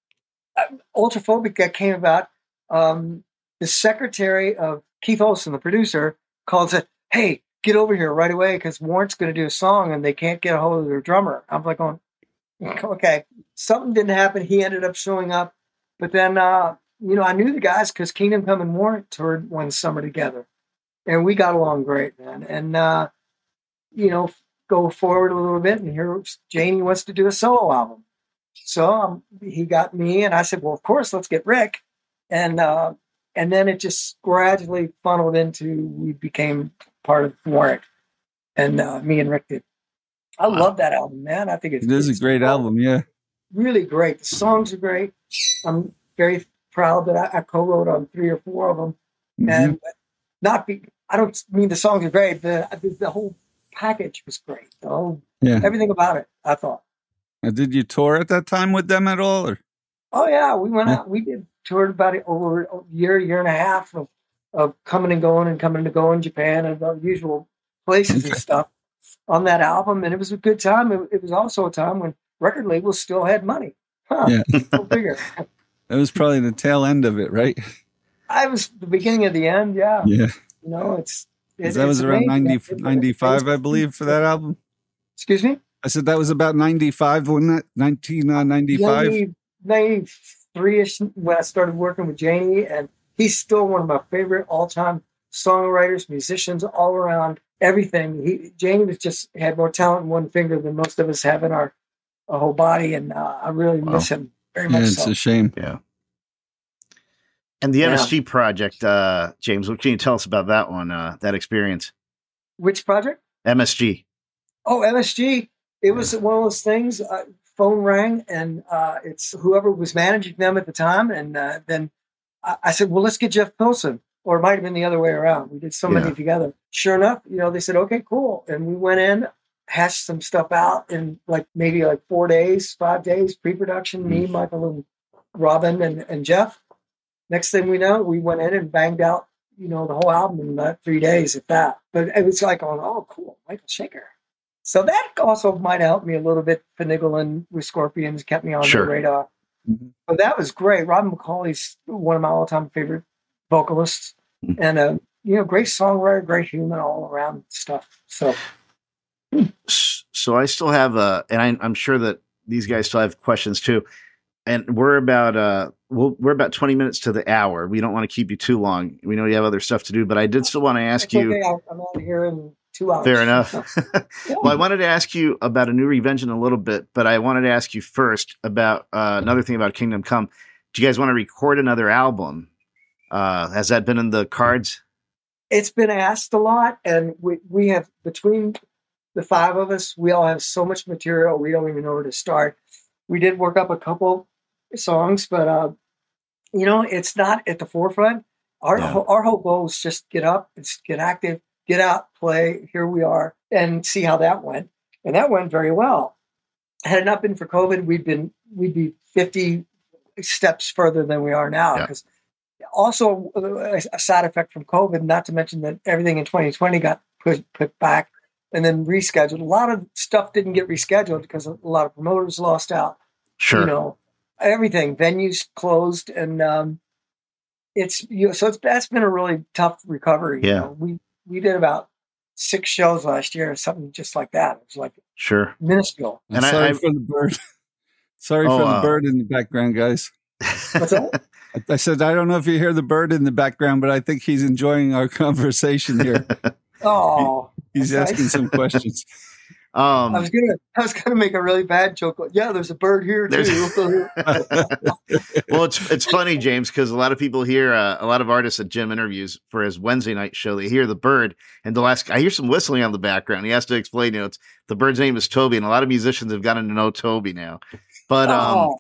Ultraphobic that came about. Um, the secretary of Keith Olsen, the producer, calls it, "Hey, get over here right away because Warrant's going to do a song and they can't get a hold of their drummer." I'm like, going, okay, something didn't happen. He ended up showing up, but then uh, you know, I knew the guys because Kingdom Come and Warrant toured one summer together, and we got along great, man. And uh, you know, go forward a little bit, and here Janie wants to do a solo album, so um, he got me, and I said, well, of course, let's get Rick, and uh, and then it just gradually funneled into we became part of Warrant, and uh, me and Rick did. I Wow. love that album, man. I think it's It is a it's great so- album, yeah. really great. The songs are great. I'm very proud that I, I co-wrote on three or four of them, Mhm. and not be. I don't mean the songs are great. The the, the whole package was great. The whole, Yeah. everything about it, I thought. Now, did you tour at that time with them at all? Or Oh yeah, we went Yeah. out. We did toured about it over a year, year and a half of of coming and going and coming to go in Japan and the usual places and stuff on that album, and it was a good time. It, it was also a time when record labels still had money. Huh. Yeah. Go figure. that was probably the tail end of it, right? I was the beginning of the end. Yeah, Yeah. you know, it's. 'Cause It, that was it's around amazing. ninety, It- it- ninety-five, I believe, for that album. Excuse me. I said that was about ninety-five, wasn't it? nineteen ninety-five? ninety-three-ish when I started working with Janie, and he's still one of my favorite all-time songwriters, musicians, all around, everything. He Janie was just had more talent in one finger than most of us have in our, our whole body, and uh, I really Wow. miss him very Yeah, much. it's So. a shame. Yeah. And the Yeah. M S G project, uh, James, what can you tell us about that one, uh, that experience? Which project? M S G. Oh, M S G. It was one of those things. Uh, phone rang, and uh, it's whoever was managing them at the time. And uh, then I, I said, "Well, let's get Jeff Pilson," or it might have been the other way around. We did so Yeah. many together. Sure enough, you know, they said, "Okay, cool," and we went in, hashed some stuff out in like maybe like four days, five days pre-production. Me, Michael, and Robin, and, and Jeff. Next thing we know, we went in and banged out, you know, the whole album in about three days, if that. But it was like, on, oh, cool, Michael Schenker. So that also might have helped me a little bit. Finagling with Scorpions kept me on Sure. the radar. Mhm. But that was great. Robin McCauley's one of my all-time favorite vocalists, Mhm. and a you know, great songwriter, great human, all around stuff. So S- So I still have, uh, and I, I'm sure that these guys still have questions too. And we're about, uh, we'll, we're about twenty minutes to the hour. We don't want to keep you too long. We know you have other stuff to do, but I did still want to ask it's you. okay. I- I'm out of here in two hours. Fair enough. Yeah. Well, I wanted to ask you about A New Revenge in a little bit, but I wanted to ask you first about uh, another thing about Kingdom Come. Do you guys want to record another album? Uh, has that been in the cards? It's been asked a lot, and we, we have, between the five of us, we all have so much material, we don't even know where to start. We did work up a couple songs, but, uh, you know, it's not at the forefront. Our, Yeah. our whole goal is just get up, it's get active, get out, play, here we are, and see how that went. And that went very well. Had it not been for COVID, we'd been, we'd be fifty steps further than we are now. Yeah. Because also uh, a side effect from COVID, not to mention that everything in twenty twenty got put, put back and then rescheduled. A lot of stuff didn't get rescheduled because a lot of promoters lost out. Sure. You know, everything, venues closed, and um, it's you know, so it's that's been a really tough recovery. You Yeah. know, we we did about six shows last year or something just like that. It was like Sure. minuscule. And And I- sorry I- for the bird. Sorry Oh, for the uh, bird in the background, guys. What's that? I- I said I don't know if you hear the bird in the background, but I think he's enjoying our conversation here. Oh, He's that's asking nice. some questions. Um, I was gonna, I was gonna make a really bad joke. Yeah, there's a bird here There's- too. well, it's it's funny, James, because a lot of people hear uh, a lot of artists at Jim interviews for his Wednesday night show. They hear the bird, and they'll ask. I hear some whistling on the background. He has to explain. You know, it's the bird's name is Toby, and a lot of musicians have gotten to know Toby now. But um, Oh.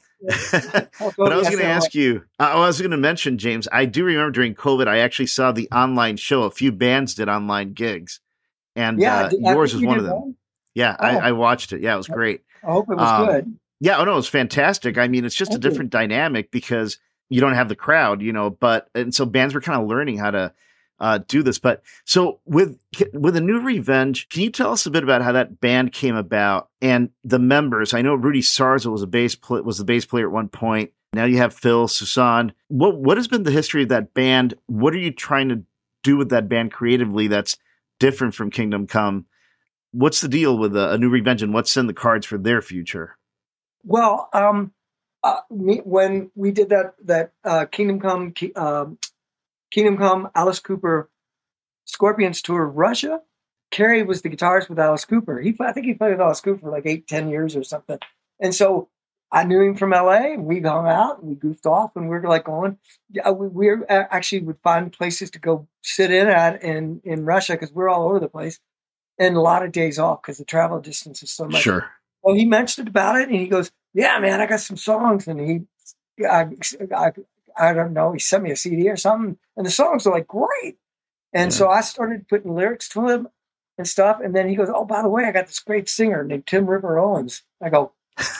but I was going to ask you. I was going to mention, James. I do remember during COVID, I actually saw the online show. A few bands did online gigs, and Yeah, uh, I did- I yours think was you one of did them. one. Yeah, Oh. I, I watched it. Yeah, it was great. I hope it was Um, good. Yeah, oh no, it's fantastic. I mean, it's just Thank a you. different dynamic because you don't have the crowd, you know. But and so bands were kind of learning how to uh, do this. But so with with a new Revenge, can you tell us a bit about how that band came about and the members? I know Rudy Sarza was a bass pl- was the bass player at one point. Now you have Phil Susan. What what has been the history of that band? What are you trying to do with that band creatively that's different from Kingdom Come? What's the deal with a, a new Revenge, and what's in the cards for their future? Well, um, uh, me, when we did that that uh, Kingdom Come, Ki- um, Kingdom Come, Alice Cooper, Scorpions tour of Russia, Kerry was the guitarist with Alice Cooper. He, I think he played with Alice Cooper for like eight, ten years or something. And so I knew him from L A, and we hung out and we goofed off, and we were like going. Yeah, we, we were, uh, actually would find places to go sit in at in in Russia because we're all over the place, and a lot of days off because the travel distance is so much. Sure. Well, he mentioned about it, and he goes, "Yeah, man, I got some songs." And he, I, I, I don't know, he sent me a C D or something, and the songs are like great. And Yeah. so I started putting lyrics to him and stuff. And then he goes, "Oh, by the way, I got this great singer named Tim River Owens." I go,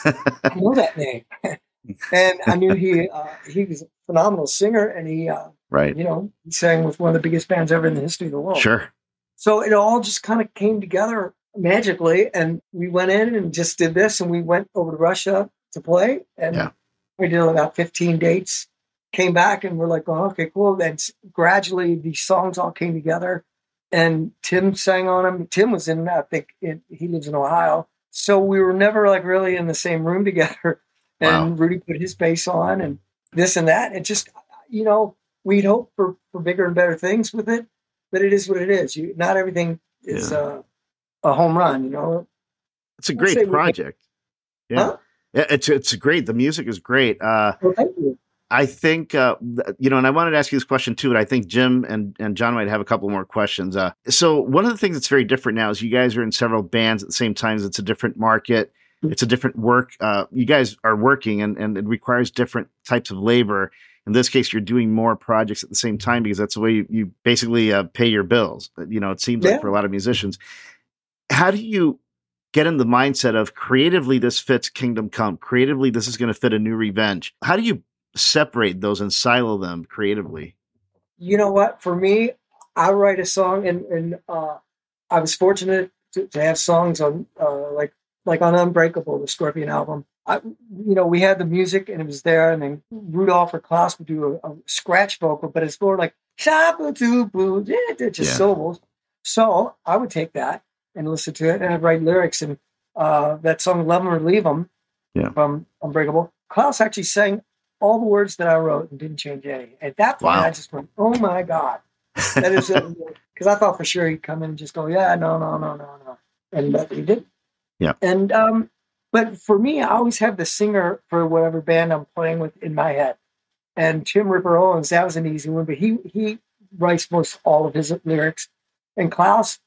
"I know that name," and I knew he uh, he was a phenomenal singer, and he, uh, Right. you know, he sang with one of the biggest bands ever in the history of the world. Sure. So it all just kind of came together magically, and we went in and just did this, and we went over to Russia to play, and Yeah. we did about fifteen dates, came back, and we're like, oh, okay, cool. Then s- gradually these songs all came together, and Tim sang on them. Tim was in, I think it, he lives in Ohio. So we were never like really in the same room together, and Wow. Rudy put his bass on and this and that. It just, you know, we'd hope for, for bigger and better things with it, but it is what it is. You, not everything is Yeah. uh, a home run, you know. It's a I'd say great we- project. Yeah. Huh? Yeah, it's it's great. The music is great. Uh, Well, thank you. I think uh, th- you know, and I wanted to ask you this question too. But I think Jim and, and John might have a couple more questions. Uh, so one of the things that's very different now is you guys are in several bands at the same time. It's a different market. It's a different work. Uh, you guys are working, and and it requires different types of labor. In this case, you're doing more projects at the same time because that's the way you, you basically uh, pay your bills. You know, it seems Yeah. like for a lot of musicians. How do you get in the mindset of creatively this fits Kingdom Come? Creatively, this is going to fit a new Revenge. How do you separate those and silo them creatively? You know what? For me, I write a song, and and uh, I was fortunate to, to have songs on uh, like like on Unbreakable, the Scorpion album. I, you know, we had the music and it was there, and then Rudolph or Klaus would do a, a scratch vocal, but it's more like "Shabba-doo-boo," just Yeah. syllables. So I would take that and listen to it, and I'd write lyrics. And uh, that song "Love 'Em or Leave 'Em" Yeah. from Unbreakable, Klaus actually sang all the words that I wrote and didn't change any. At that point, Wow. I just went, "Oh my god!" That is because I thought for sure he'd come in and just go, "Yeah, no, no, no, no, no," and but he didn't. Yeah. And um, but for me, I always have the singer for whatever band I'm playing with in my head. And Tim Ripper Owens, that was an easy one, but he he writes most all of his lyrics, and Klaus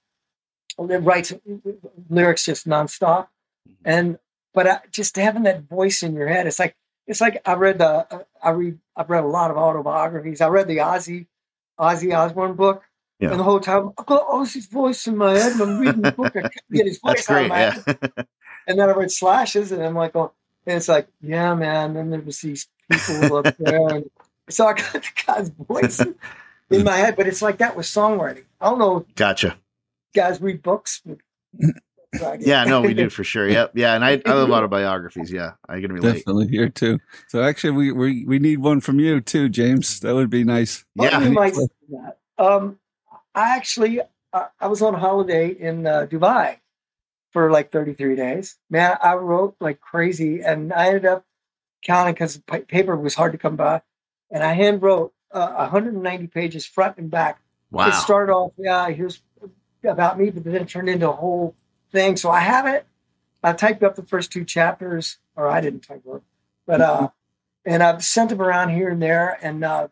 writes lyrics just nonstop. And but I, just having that voice in your head, it's like it's like I read the I read I've read a lot of autobiographies. I read the Ozzy Ozzy Osbourne book, Yeah. and the whole time I got Ozzy's voice in my head, and I'm reading the book. I can't get his That's voice out of great. my head. Yeah. And then I read Slashes, and I'm like, oh, and it's like, yeah, man. Then there was these people up there, and so I got the guy's voice in my head. But it's like that with songwriting. I don't know if Gotcha. guys read books. But Yeah, no, we do for sure. Yep. Yeah. And I, I love autobiographies. Yeah. I can relate. Definitely here too. So actually, we, we we need one from you too, James. That would be nice. Oh, Yeah. you might say that. Um, I actually, I, I was on holiday in uh, Dubai for like thirty-three days. Man, I wrote like crazy, and I ended up counting because paper was hard to come by, and I hand wrote uh, one hundred ninety pages front and back. Wow. It started off, yeah, here's about me, but then it turned into a whole thing. So I have it. I typed up the first two chapters, or I didn't type it, but uh, and I've sent them around here and there, and uh,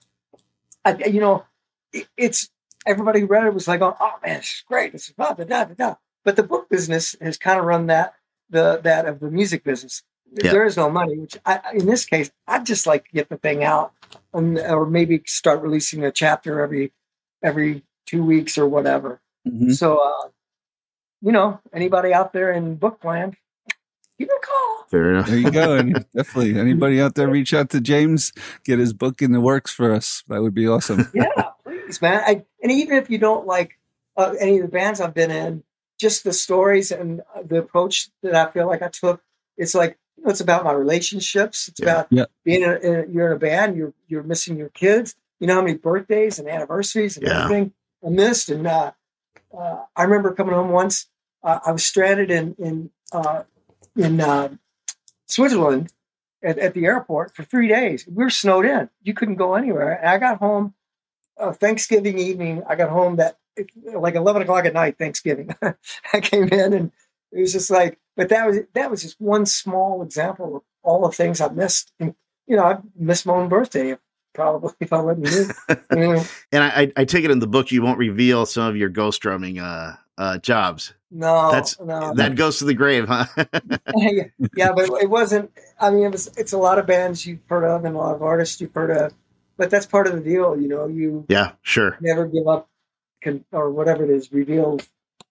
I, you know, it, it's everybody who read it was like, oh, oh man, this is great. This is blah, blah, blah, blah. But the book business has kind of run that the that of the music business. Yeah. There is no money, which I, in this case, I'd just like to get the thing out, and, or maybe start releasing a chapter every every two weeks or whatever. Mm-hmm. So, uh, you know, anybody out there in book land, give me a call. Fair enough. There you go. And definitely, anybody out there, reach out to James, get his book in the works for us. That would be awesome. Yeah, please, man. I, and even if you don't like uh, any of the bands I've been in, just the stories and the approach that I feel like I took, it's like, you know, it's about my relationships. It's Yeah. about Yeah. being in a, you're in a band, you're you're missing your kids. You know how many birthdays and anniversaries and Yeah. everything I missed. And uh, uh, I remember coming home once. Uh, I was stranded in in uh, in uh, Switzerland at, at the airport for three days. We were snowed in. You couldn't go anywhere. And I got home uh, Thanksgiving evening. I got home that like eleven o'clock at night. Thanksgiving. I came in and it was just like. But that was that was just one small example of all the things I missed. And, you know, I missed my own birthday probably if I wouldn't live. You know? And I, I take it in the book you won't reveal some of your ghost drumming uh, uh, jobs. No, That's no. that goes to the grave, huh? yeah, yeah, but it wasn't. I mean, it was. It's a lot of bands you've heard of and a lot of artists you've heard of, but that's part of the deal. You know, you Yeah, sure. never give up, can, or whatever it is. Reveal.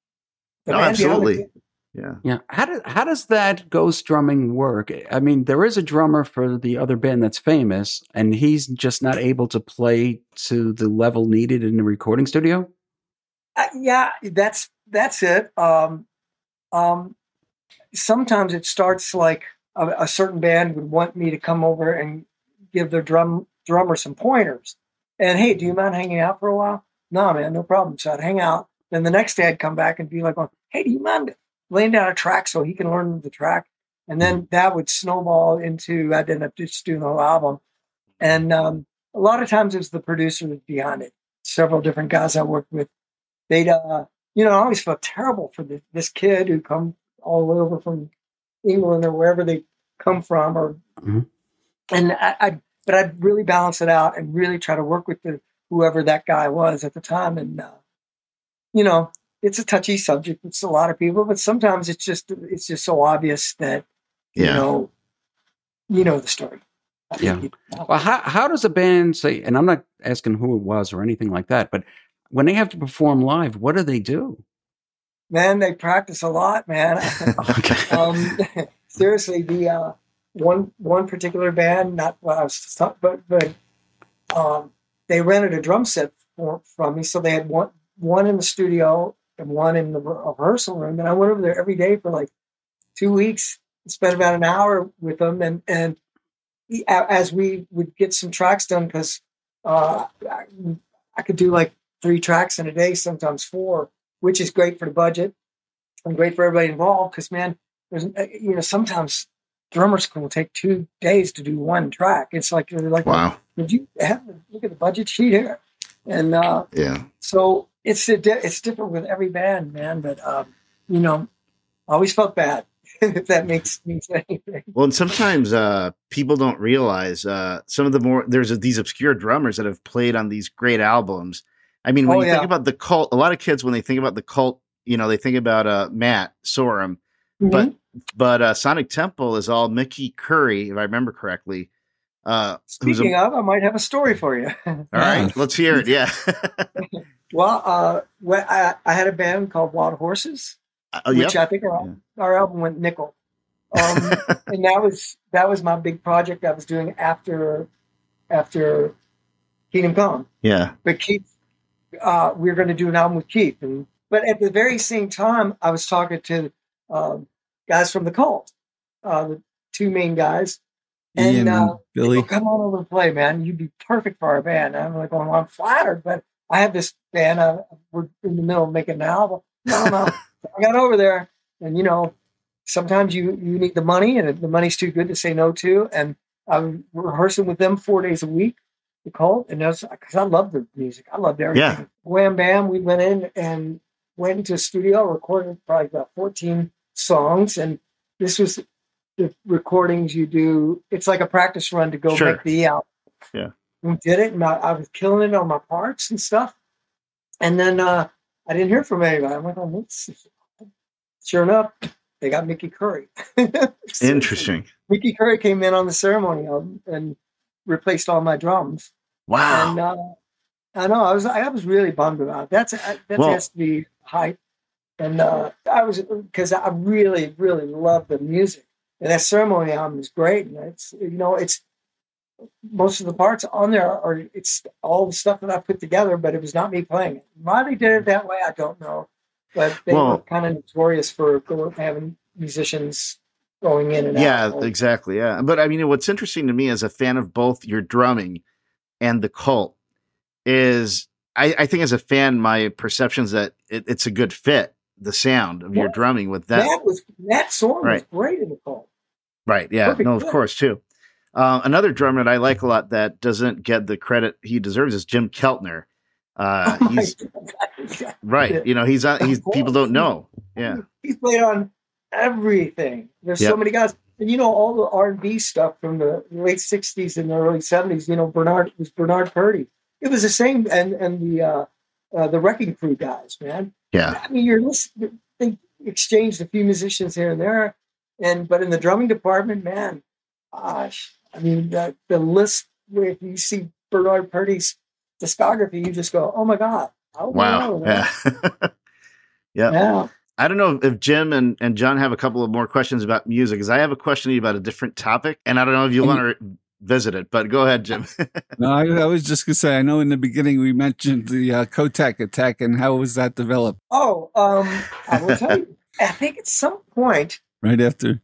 the No, band behind absolutely. the- Yeah. Yeah. How does how does that ghost drumming work? I mean, there is a drummer for the other band that's famous, and he's just not able to play to the level needed in the recording studio. Uh, yeah, that's that's it. Um, um, sometimes it starts like a, a certain band would want me to come over and give their drum drummer some pointers. And hey, do you mind hanging out for a while? No, man, no problem. So I'd hang out. Then the next day I'd come back and be like, oh, hey, do you mind laying down a track so he can learn the track? And then that would snowball into, I'd end up just doing the whole album. And um, a lot of times it was the producer behind it. Several different guys I worked with. They'd, uh, you know, I always felt terrible for the, this kid who come all the way over from England or wherever they come from. Or, Mhm. and I, I, but I'd really balance it out and really try to work with the whoever that guy was at the time. And, uh, you know, it's a touchy subject. It's a lot of people, but sometimes it's just, it's just so obvious that, you Yeah. know, you know the story. I Yeah. think you- Well, how how does a band say? And I'm not asking who it was or anything like that, but when they have to perform live, what do they do? Man, they practice a lot, man. Okay. um, seriously, the uh, one one particular band, not what I was talking, but but um, they rented a drum set for, from me, so they had one one in the studio and one in the rehearsal room, and I went over there every day for like two weeks, and spent about an hour with them, and and as we would get some tracks done, because uh, I, I could do like three tracks in a day, sometimes four, which is great for the budget and great for everybody involved. Because man, there's you know sometimes drummers will take two days to do one track. It's like you're like, Wow. did you have look at the budget sheet here? And uh, Yeah. so it's a di- it's different with every band, man. But um, you know, I always felt bad if that makes means anything. Well, and sometimes uh, people don't realize uh, some of the more there's a, these obscure drummers that have played on these great albums. I mean, when Oh, you yeah. think about the Cult, a lot of kids when they think about the Cult, you know, they think about uh, Matt Sorum, but Mhm. but uh, Sonic Temple is all Mickey Curry, if I remember correctly. Uh, who's a- Speaking of, I might have a story for you. all right, let's hear it. Yeah. Well, uh, when I, I had a band called Wild Horses, Oh, which yep. I think our, our album went nickel. Um, and that was that was my big project I was doing after after Kingdom Come. Yeah. But Keith, uh, we were going to do an album with Keith, and but at the very same time, I was talking to um, guys from the Cult, uh, the two main guys, Ian and and uh, Billy. they go, come on over and play, man. You'd be perfect for our band. And I'm like, going, well, I'm flattered, but I have this band. Uh, we're in the middle of making an album. No, no, I got over there, and you know, sometimes you you need the money, and the money's too good to say no to. And I'm rehearsing with them four days a week. The Cult, and that's because I love the music. I loved everything. Yeah. Wham Bam. We went in and went into a studio, recorded probably about fourteen songs, and this was the recordings you do. It's like a practice run to go Sure. make the album. Yeah. We did it, and I, I was killing it on my parts and stuff. And then uh, I didn't hear from anybody. I went, oh, what's sure enough, they got Mickey Curry. Interesting. Mickey Curry came in on the ceremony album and replaced all my drums. Wow. And uh, I know I was I was really bummed about it. That's that Well- has to be hype. And uh, I was because I really really love the music, and that ceremony album is great. And it's you know it's most of the parts on there are it's all the stuff that I put together, but it was not me playing it. Why they did it that way, I don't know. But they Well- were kind of notorious for going, having musicians going in and Yeah, out. exactly. Yeah. But I mean, what's interesting to me as a fan of both your drumming and the Cult is I, I think as a fan, my perception is that it, it's a good fit, the sound of your Yeah. drumming with that. That was that song Right. was great in the Cult. Right. Yeah. Perfect No, of fit. course, too. Uh, another drummer that I like a lot that doesn't get the credit he deserves is Jim Keltner. Uh, Oh my he's God. right. Yeah. You know, he's on, he's Of course. people don't know. Yeah. He's played on everything. There's Yep. so many guys. And you know, all the R and B stuff from the late sixties and the early seventies, you know, Bernard was Bernard Purdy. It was the same and and the uh, uh the Wrecking Crew guys, man. Yeah. I mean you're listening, they exchanged a few musicians here and there. And but in the drumming department, man, gosh, I mean the the list where if you see Bernard Purdy's discography, you just go, oh my God. Oh, Wow. Yeah. yeah. Yeah. I don't know if Jim and, and John have a couple of more questions about music, because I have a question to you about a different topic, and I don't know if you want to visit it, but go ahead, Jim. No, I, I was just going to say, I know in the beginning we mentioned the uh, Kotak attack, and how was that developed? Oh, um, I will tell you. I think at some point, Right after.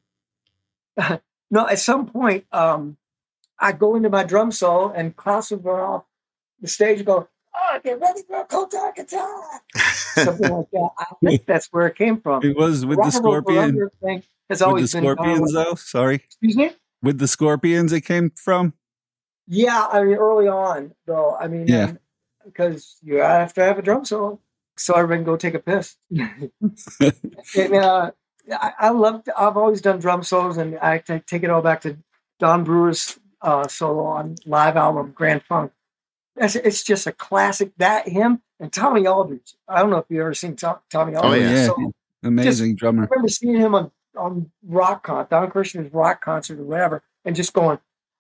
no, at some point, um, I go into my drum solo and Klaus would run off the stage and go, oh, get ready for a Kotak attack. Something like that. I think that's where it came from. It was with the Rock and Roll Scorpion. Forever thing has With the always been. Scorpions, uh, though? Sorry. Excuse me? With the Scorpions it came from? Yeah, I mean, early on, though. I mean, Yeah. um, because you have to have a drum solo so everybody can go take a piss. and, uh, I, I love, I've always done drum solos, and I t- take it all back to Don Brewer's uh, solo on live album, Grand Funk. It's, it's just a classic. That, him, and Tommy Aldridge. I don't know if you've ever seen Tom, Tommy Aldridge. Oh, yeah. So, Amazing I drummer. remember seeing him on, on rock con, Don Kirshner's rock concert or whatever, and just going,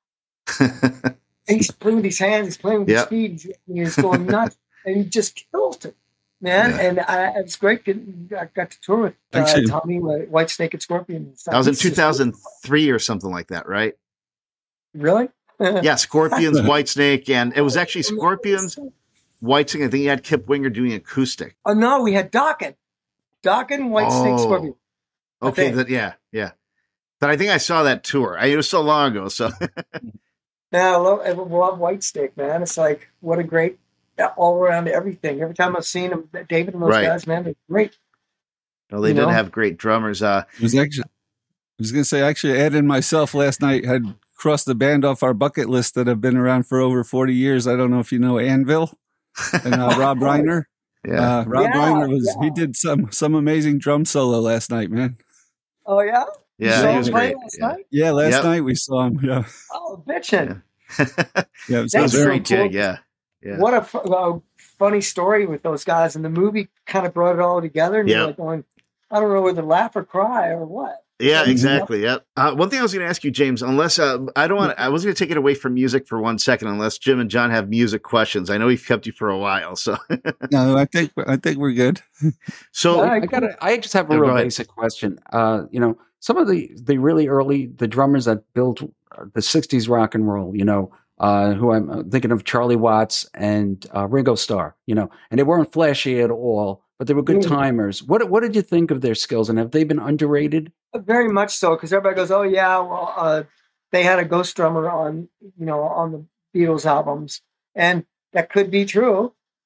and he's playing with his hands, he's playing with Yep. his feet, he's, he's going nuts, and he just kills it, man. Yeah. And I, it's great. Getting, I got to tour with uh, Actually- Tommy, uh, White Snake and Scorpion. And stuff. That was in It's just- two thousand three or something like that, right? Really? Yeah, Scorpions, Whitesnake, and it was actually Scorpions, Whitesnake. I think you had Kip Winger doing acoustic. Oh no, we had Dokken, Dokken, White Snake, Oh. Scorpion. I Okay, think. that yeah, yeah. But I think I saw that tour. I, it was so long ago. So Yeah, I love, I love White Snake, man. It's like what a great all around everything. Every time I've seen him, David and those Right. guys, man, they're great. no, they You did know? have great drummers. Uh, It was actually, I was going to say, actually, Ed and myself last night had crossed the band off our bucket list that have been around for over forty years. I don't know if you know Anvil and uh, Rob Reiner. yeah, Uh, Rob Yeah, Reiner was, yeah. he did some, some amazing drum solo last night, man. Oh yeah, yeah, Saw he him was play great. last Yeah. night? Yeah, last Yep. night we saw him. Yeah. Oh, bitchin'. Yeah. It was, That was a That's very- great so cool. gig. Yeah, yeah. What a fu- uh, funny story with those guys, and the movie kind of brought it all together. And Yeah. you're like going, I don't know whether to laugh or cry or what. Yeah, Mhm. exactly. Yep. Uh, one thing I was going to ask you, James, unless uh, I don't want, I was going to take it away from music for one second, unless Jim and John have music questions. I know we've kept you for a while, so No, I think, I think we're good. so Yeah, I got. I just have a Yeah, go real ahead. basic question. Uh, you know, some of the the really early the drummers that built uh, the sixties rock and roll. You know, uh, who I'm uh, thinking of Charlie Watts and uh, Ringo Starr. You know, and they weren't flashy at all, but they were good Mm. timers. What What did you think of their skills, and have they been underrated? Very much so, because everybody goes, "Oh yeah, well, uh, they had a ghost drummer on, you know, on the Beatles albums," and that could be true.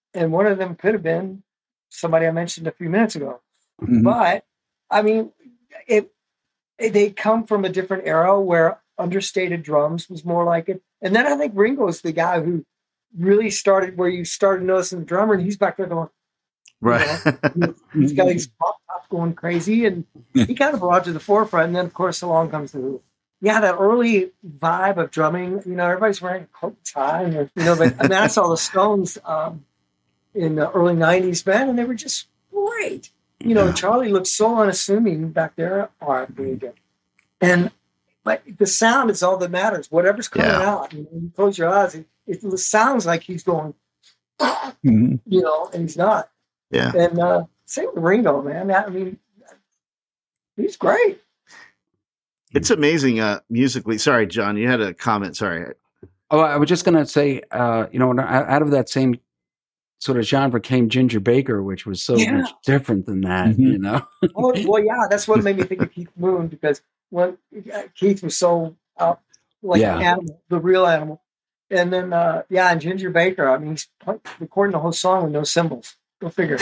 and one of them could have been somebody I mentioned a few minutes ago. Mhm. But I mean, it, it they come from a different era where understated drums was more like it. And then I think Ringo's the guy who really started where you started noticing the drummer, and he's back there going, Right. you know, he's got his pop pop going crazy, and he kind of brought it to the forefront. And then, of course, along comes the Who. Yeah, that early vibe of drumming. You know, everybody's wearing a coat and tie, and you know. But I mean, I saw the Stones um, in the early nineties, man, and they were just great. You know, Yeah. Charlie looked so unassuming back there. All right, very good. And but the sound is all that matters. Whatever's coming Yeah. out, you, know, you close your eyes, it, it sounds like he's going, Mhm. you know, and he's not. Yeah. And uh, same with Ringo, man. I mean, he's great. It's amazing uh, musically. Sorry, John, you had a comment. Sorry. Oh, I was just going to say, uh, you know, out of that same sort of genre came Ginger Baker, which was so Yeah. much different than that, Mhm. you know? Oh, well, yeah, that's what made me think of Keith Moon, because when uh, Keith was so uh, like Yeah. an animal, the real animal. And then, uh, yeah, and Ginger Baker, I mean, he's pl- recording the whole song with no cymbals. Go figure.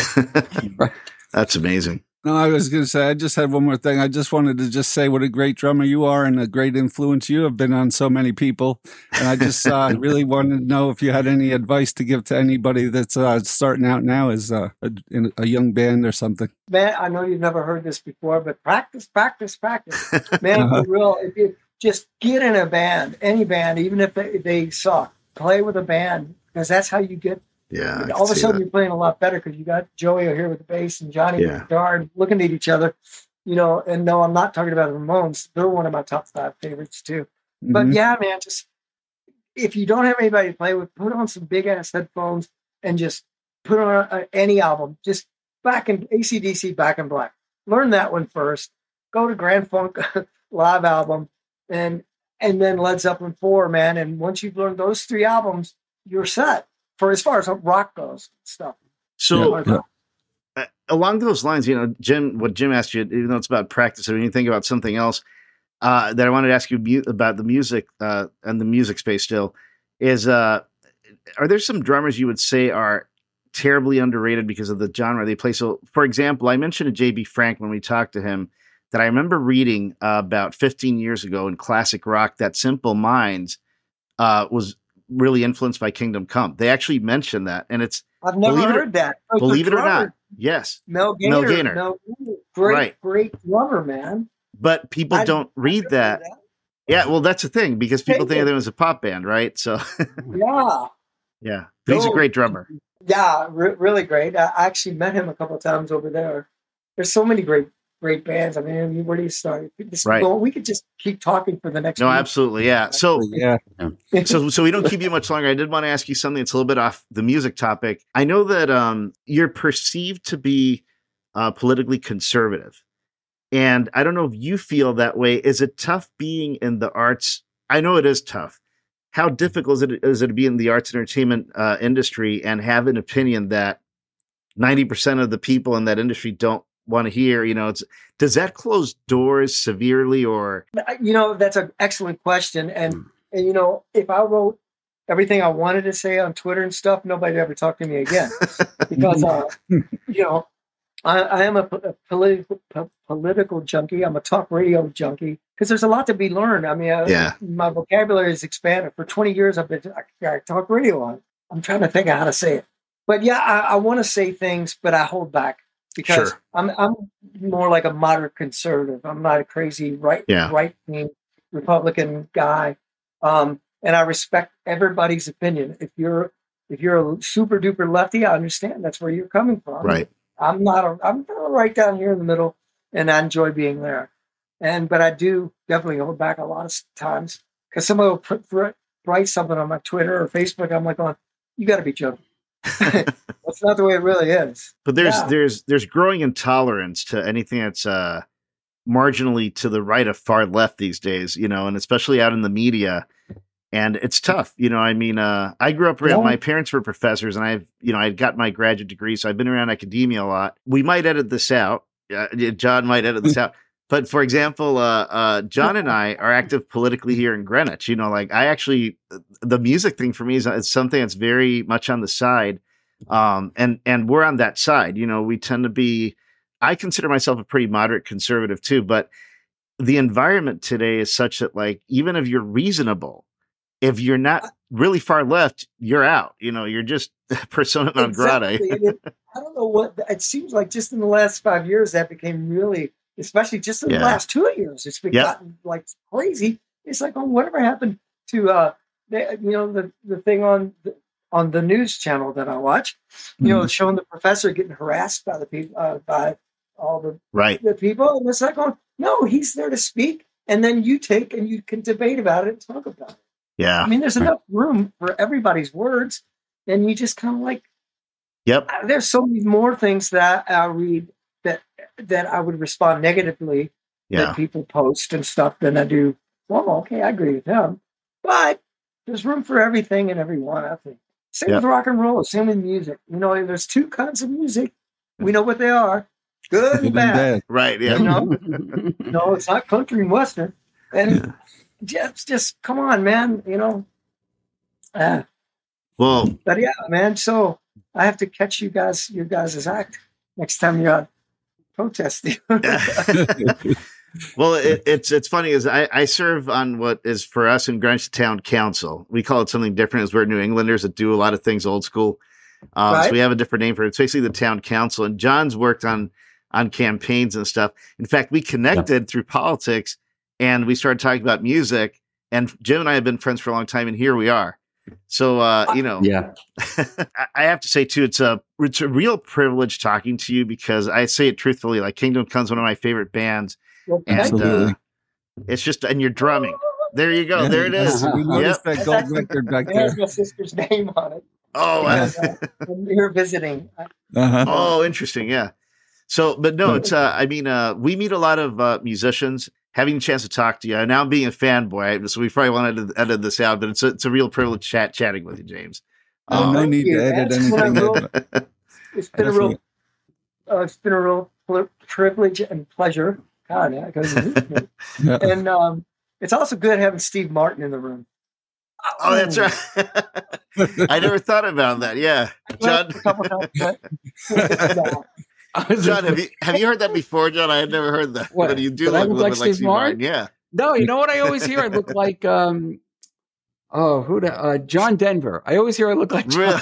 That's amazing. No, I was going to say, I just had one more thing. I just wanted to just say what a great drummer you are and a great influence you have been on so many people. And I just uh, really wanted to know if you had any advice to give to anybody that's uh, starting out now as uh, a, in a young band or something. Man, I know you've never heard this before, but practice, practice, practice. Man, for real, if you just get in a band, any band, even if they, they suck, play with a band, because that's how you get. Yeah. I can All of a see sudden, that. you're playing a lot better because you got Joey here with the bass and Johnny with Yeah. the guitar, and looking at each other. You know, and no, I'm not talking about the Ramones. They're one of my top five favorites too. But Mhm. yeah, man, just if you don't have anybody to play with, put on some big ass headphones and just put on a, any album. Just back in A C D C, Back in Black. Learn that one first. Go to Grand Funk live album, and and then Led Zeppelin four, man. And once you've learned those three albums, you're set for as far as rock goes. Stuff. So, Yeah. uh, along those lines, you know, Jim, what Jim asked you, even though it's about practice, when you think about something else uh, that I wanted to ask you mu- about the music uh, and the music space still is, uh, are there some drummers you would say are terribly underrated because of the genre they play? So, for example, I mentioned to J B Frank when we talked to him that I remember reading uh, about fifteen years ago in classic rock that Simple Minds uh, was really influenced by Kingdom Come. They actually mentioned that, and it's, I've never Believe it or- heard that. But the believe it or drummer, not, yes. Mel Gaynor. Mel Gaynor. Mel Gaynor. Great, Right. great drummer, man. But people I- don't read I that. never heard Yeah, well, that's the thing, because people think Thank of you. them as a pop band, right? So, that. Yeah. yeah. But he's a No. great drummer. Yeah, re- really great. I I actually met him a couple of times over there. There's so many great, great bands. I mean, where do you start? This- Right. well, we could just keep talking for the next. No, week. absolutely. Yeah. So, Yeah. so, so we don't keep you much longer. I did want to ask you something that's a little bit off the music topic. I know that um, you're perceived to be uh, politically conservative. And I don't know if you feel that way. Is it tough being in the arts? I know it is tough. How difficult is it, is it to be in the arts and entertainment uh, industry and have an opinion that ninety percent of the people in that industry don't want to hear? You know, it's, does that close doors severely, or? You know, that's an excellent question. And, and, you know, if I wrote everything I wanted to say on Twitter and stuff, nobody ever talked to me again. Because, uh, you know, I, I am a, a political po- political junkie. I'm a talk radio junkie because there's a lot to be learned. I mean, I, Yeah. my vocabulary is expanded. For twenty years, I've been I, I talk radio on. I'm trying to think of how to say it. But yeah, I, I want to say things, but I hold back because Sure. I'm I'm more like a moderate conservative. I'm not a crazy right Yeah. right wing Republican guy. Um, and I respect everybody's opinion. If you're if you're a super duper lefty, I understand that's where you're coming from. Right. I'm not. A, I'm right down here in the middle, and I enjoy being there. And but I do definitely hold back a lot of times because somebody will put, put, write something on my Twitter or Facebook. I'm like, going, you got to be joking. That's not the way it really is. But there's Yeah. there's there's growing intolerance to anything that's uh, marginally to the right of far left these days, you know, and especially out in the media. And it's tough, you know. I mean, uh, I grew up around. Yeah. My parents were professors, and I've, you know, I got my graduate degree, so I've been around academia a lot. We might edit this out. Uh, John might edit this out. But for example, uh, uh, John and I are active politically here in Greenwich. You know, like I actually, the music thing for me is, is something that's very much on the side. Um, and, and we're on that side, you know, we tend to be, I consider myself a pretty moderate conservative too, but the environment today is such that like, even if you're reasonable, if you're not really far left, you're out, you know, you're just persona non grata. Exactly. it, I don't know what, it seems like just in the last five years that became really, especially just in Yeah. the last two years, it's been Yep. gotten like crazy. It's like, oh, whatever happened to, uh, the, you know, the, the thing on the, on the news channel that I watch, you know, showing the professor getting harassed by the people, uh, by all the, Right. the people. And it's like, oh, no, he's there to speak. And then you take and you can debate about it and talk about it. Yeah. I mean, there's enough room for everybody's words. And you just kind of like, Yep. uh, there's so many more things that I read that, that I would respond negatively Yeah. that people post and stuff than I do. Well, okay, I agree with them, but there's room for everything and everyone, I think. Same Yep. with rock and roll, same with music. You know, there's two kinds of music. We know what they are, good Good and and bad. bad. Right. Yeah. You know, no, it's not country and western. And just, just come on, man. You know, uh, Well, but yeah, man. So I have to catch you guys, you guys' act next time you're out protesting. well, it, it's it's funny is I, I serve on what is for us in Greenwich Town Council. We call it something different as we're New Englanders that do a lot of things old school. Um, Right. So we have a different name for it. It's basically the town council. And John's worked on on campaigns and stuff. In fact, we connected through politics, and we started talking about music. And Jim and I have been friends for a long time, and here we are. So uh, you know, Yeah. I- I have to say too, it's a it's a real privilege talking to you because I say it truthfully. Like Kingdom Come's one of my favorite bands. Well, And thank you. uh, Absolutely. it's just, and you're drumming. There you go. Yeah, there it is. We noticed Yep. that gold record back It there. has my sister's name on it. Oh, Yeah. wow. When we were visiting. I- Uh-huh. Oh, interesting. Yeah. So, but no, it's, uh, I mean, uh, we meet a lot of uh, musicians. Having a chance to talk to you, and now I'm being a fanboy, so we probably wanted to edit this out, but it's a, it's a real privilege chat chatting with you, James. Oh, Um, no thank need you. to edit That's what I anything. will- out. It's been a real, Definitely. uh, it's been a real pl- privilege and pleasure. God, yeah, 'cause it's me. Yeah. And um, it's also good having Steve Martin in the room. Oh, that's right. I never thought about that. Yeah, John. A couple times, but- No. John, have you have you heard that before, John? I had never heard that. What? But you do That I look a look little like bit like Steve Steve Martin. Martin? Yeah. No, you know what I always hear? I look like um oh who the, uh, John Denver. I always hear I look like John Really?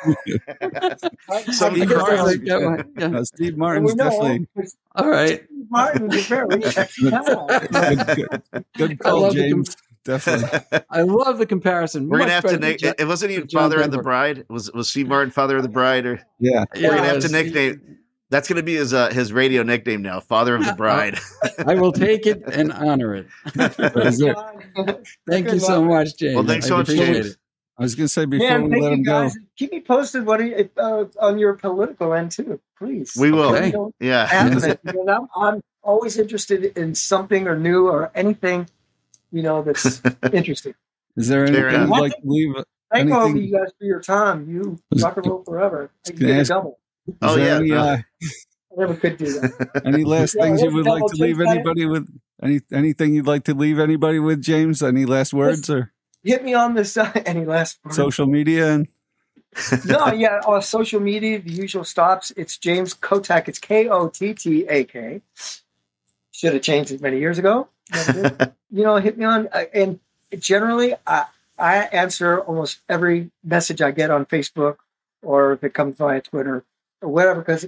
Denver. So I many guess I cars. like that one. Yeah. Uh, Steve And Martin's we know definitely All right. Steve Martin is very sexy guy. good, good, good I call, love the James. Definitely. I love the comparison. We're gonna Much have to. better than Nick, John- it wasn't even John Father of the Denver. Bride. Was was Steve Martin Father of the Bride? Or Yeah. we're gonna have to Yes. nickname. That's gonna be his uh, his radio nickname now, Father of the Bride. I will take it and honor it. Is it? Thank you Good so luck. much, James. Well, thanks I so much, appreciate James. it. I was going to say before Man, we thank let you him go. guys. Keep me posted what do you, uh, on your political end too, please. We will. Okay. You know, Yeah. happening. You know, I'm, I'm always interested in something or new or anything, you know, that's interesting. Is there Fair anything enough. you'd like to leave? Thank all of Anything- you guys for your time. You Was- rock and roll forever. You Can I get a ask- double. Is Oh, there yeah, Any, brother. uh, I never could do that. any last Yeah, things what you would double like to leave chase that? anybody with? Any anything you'd like to leave anybody with, James? Any last words or Hit me on this. Uh, any last words? social media? And No, yeah, on social media, the usual stops. It's James Kotak. It's K O T T A K. Should have changed it many years ago. Never did. You know, hit me on. Uh, and generally, I, I answer almost every message I get on Facebook or if it comes via Twitter or whatever. Because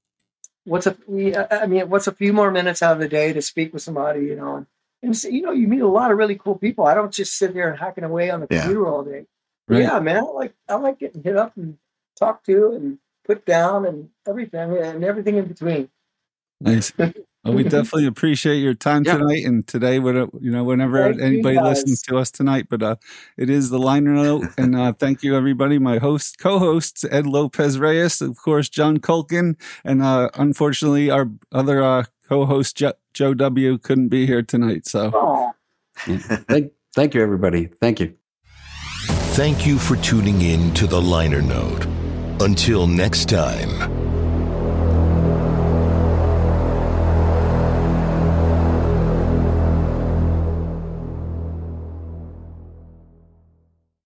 what's a, we, I mean, what's a few more minutes out of the day to speak with somebody, you know? And, and so, you know, you meet a lot of really cool people. I don't just sit there and hacking away on the Yeah. computer all day. Right. Yeah, man. I like I like getting hit up and talked to and put down and everything and everything in between. nice. Well, we definitely appreciate your time Yeah. tonight and today. When you know, whenever Thank you, anybody guys. listens to us tonight, but uh, it is the liner note, and uh, thank you everybody. My host, co-hosts Ed Lopez Reyes, of course, John Culkin, and uh, unfortunately our other uh, co-host jo- Joe W couldn't be here tonight. So Oh, Thank, thank you, everybody. Thank you. Thank you for tuning in to the Liner Note. Until next time.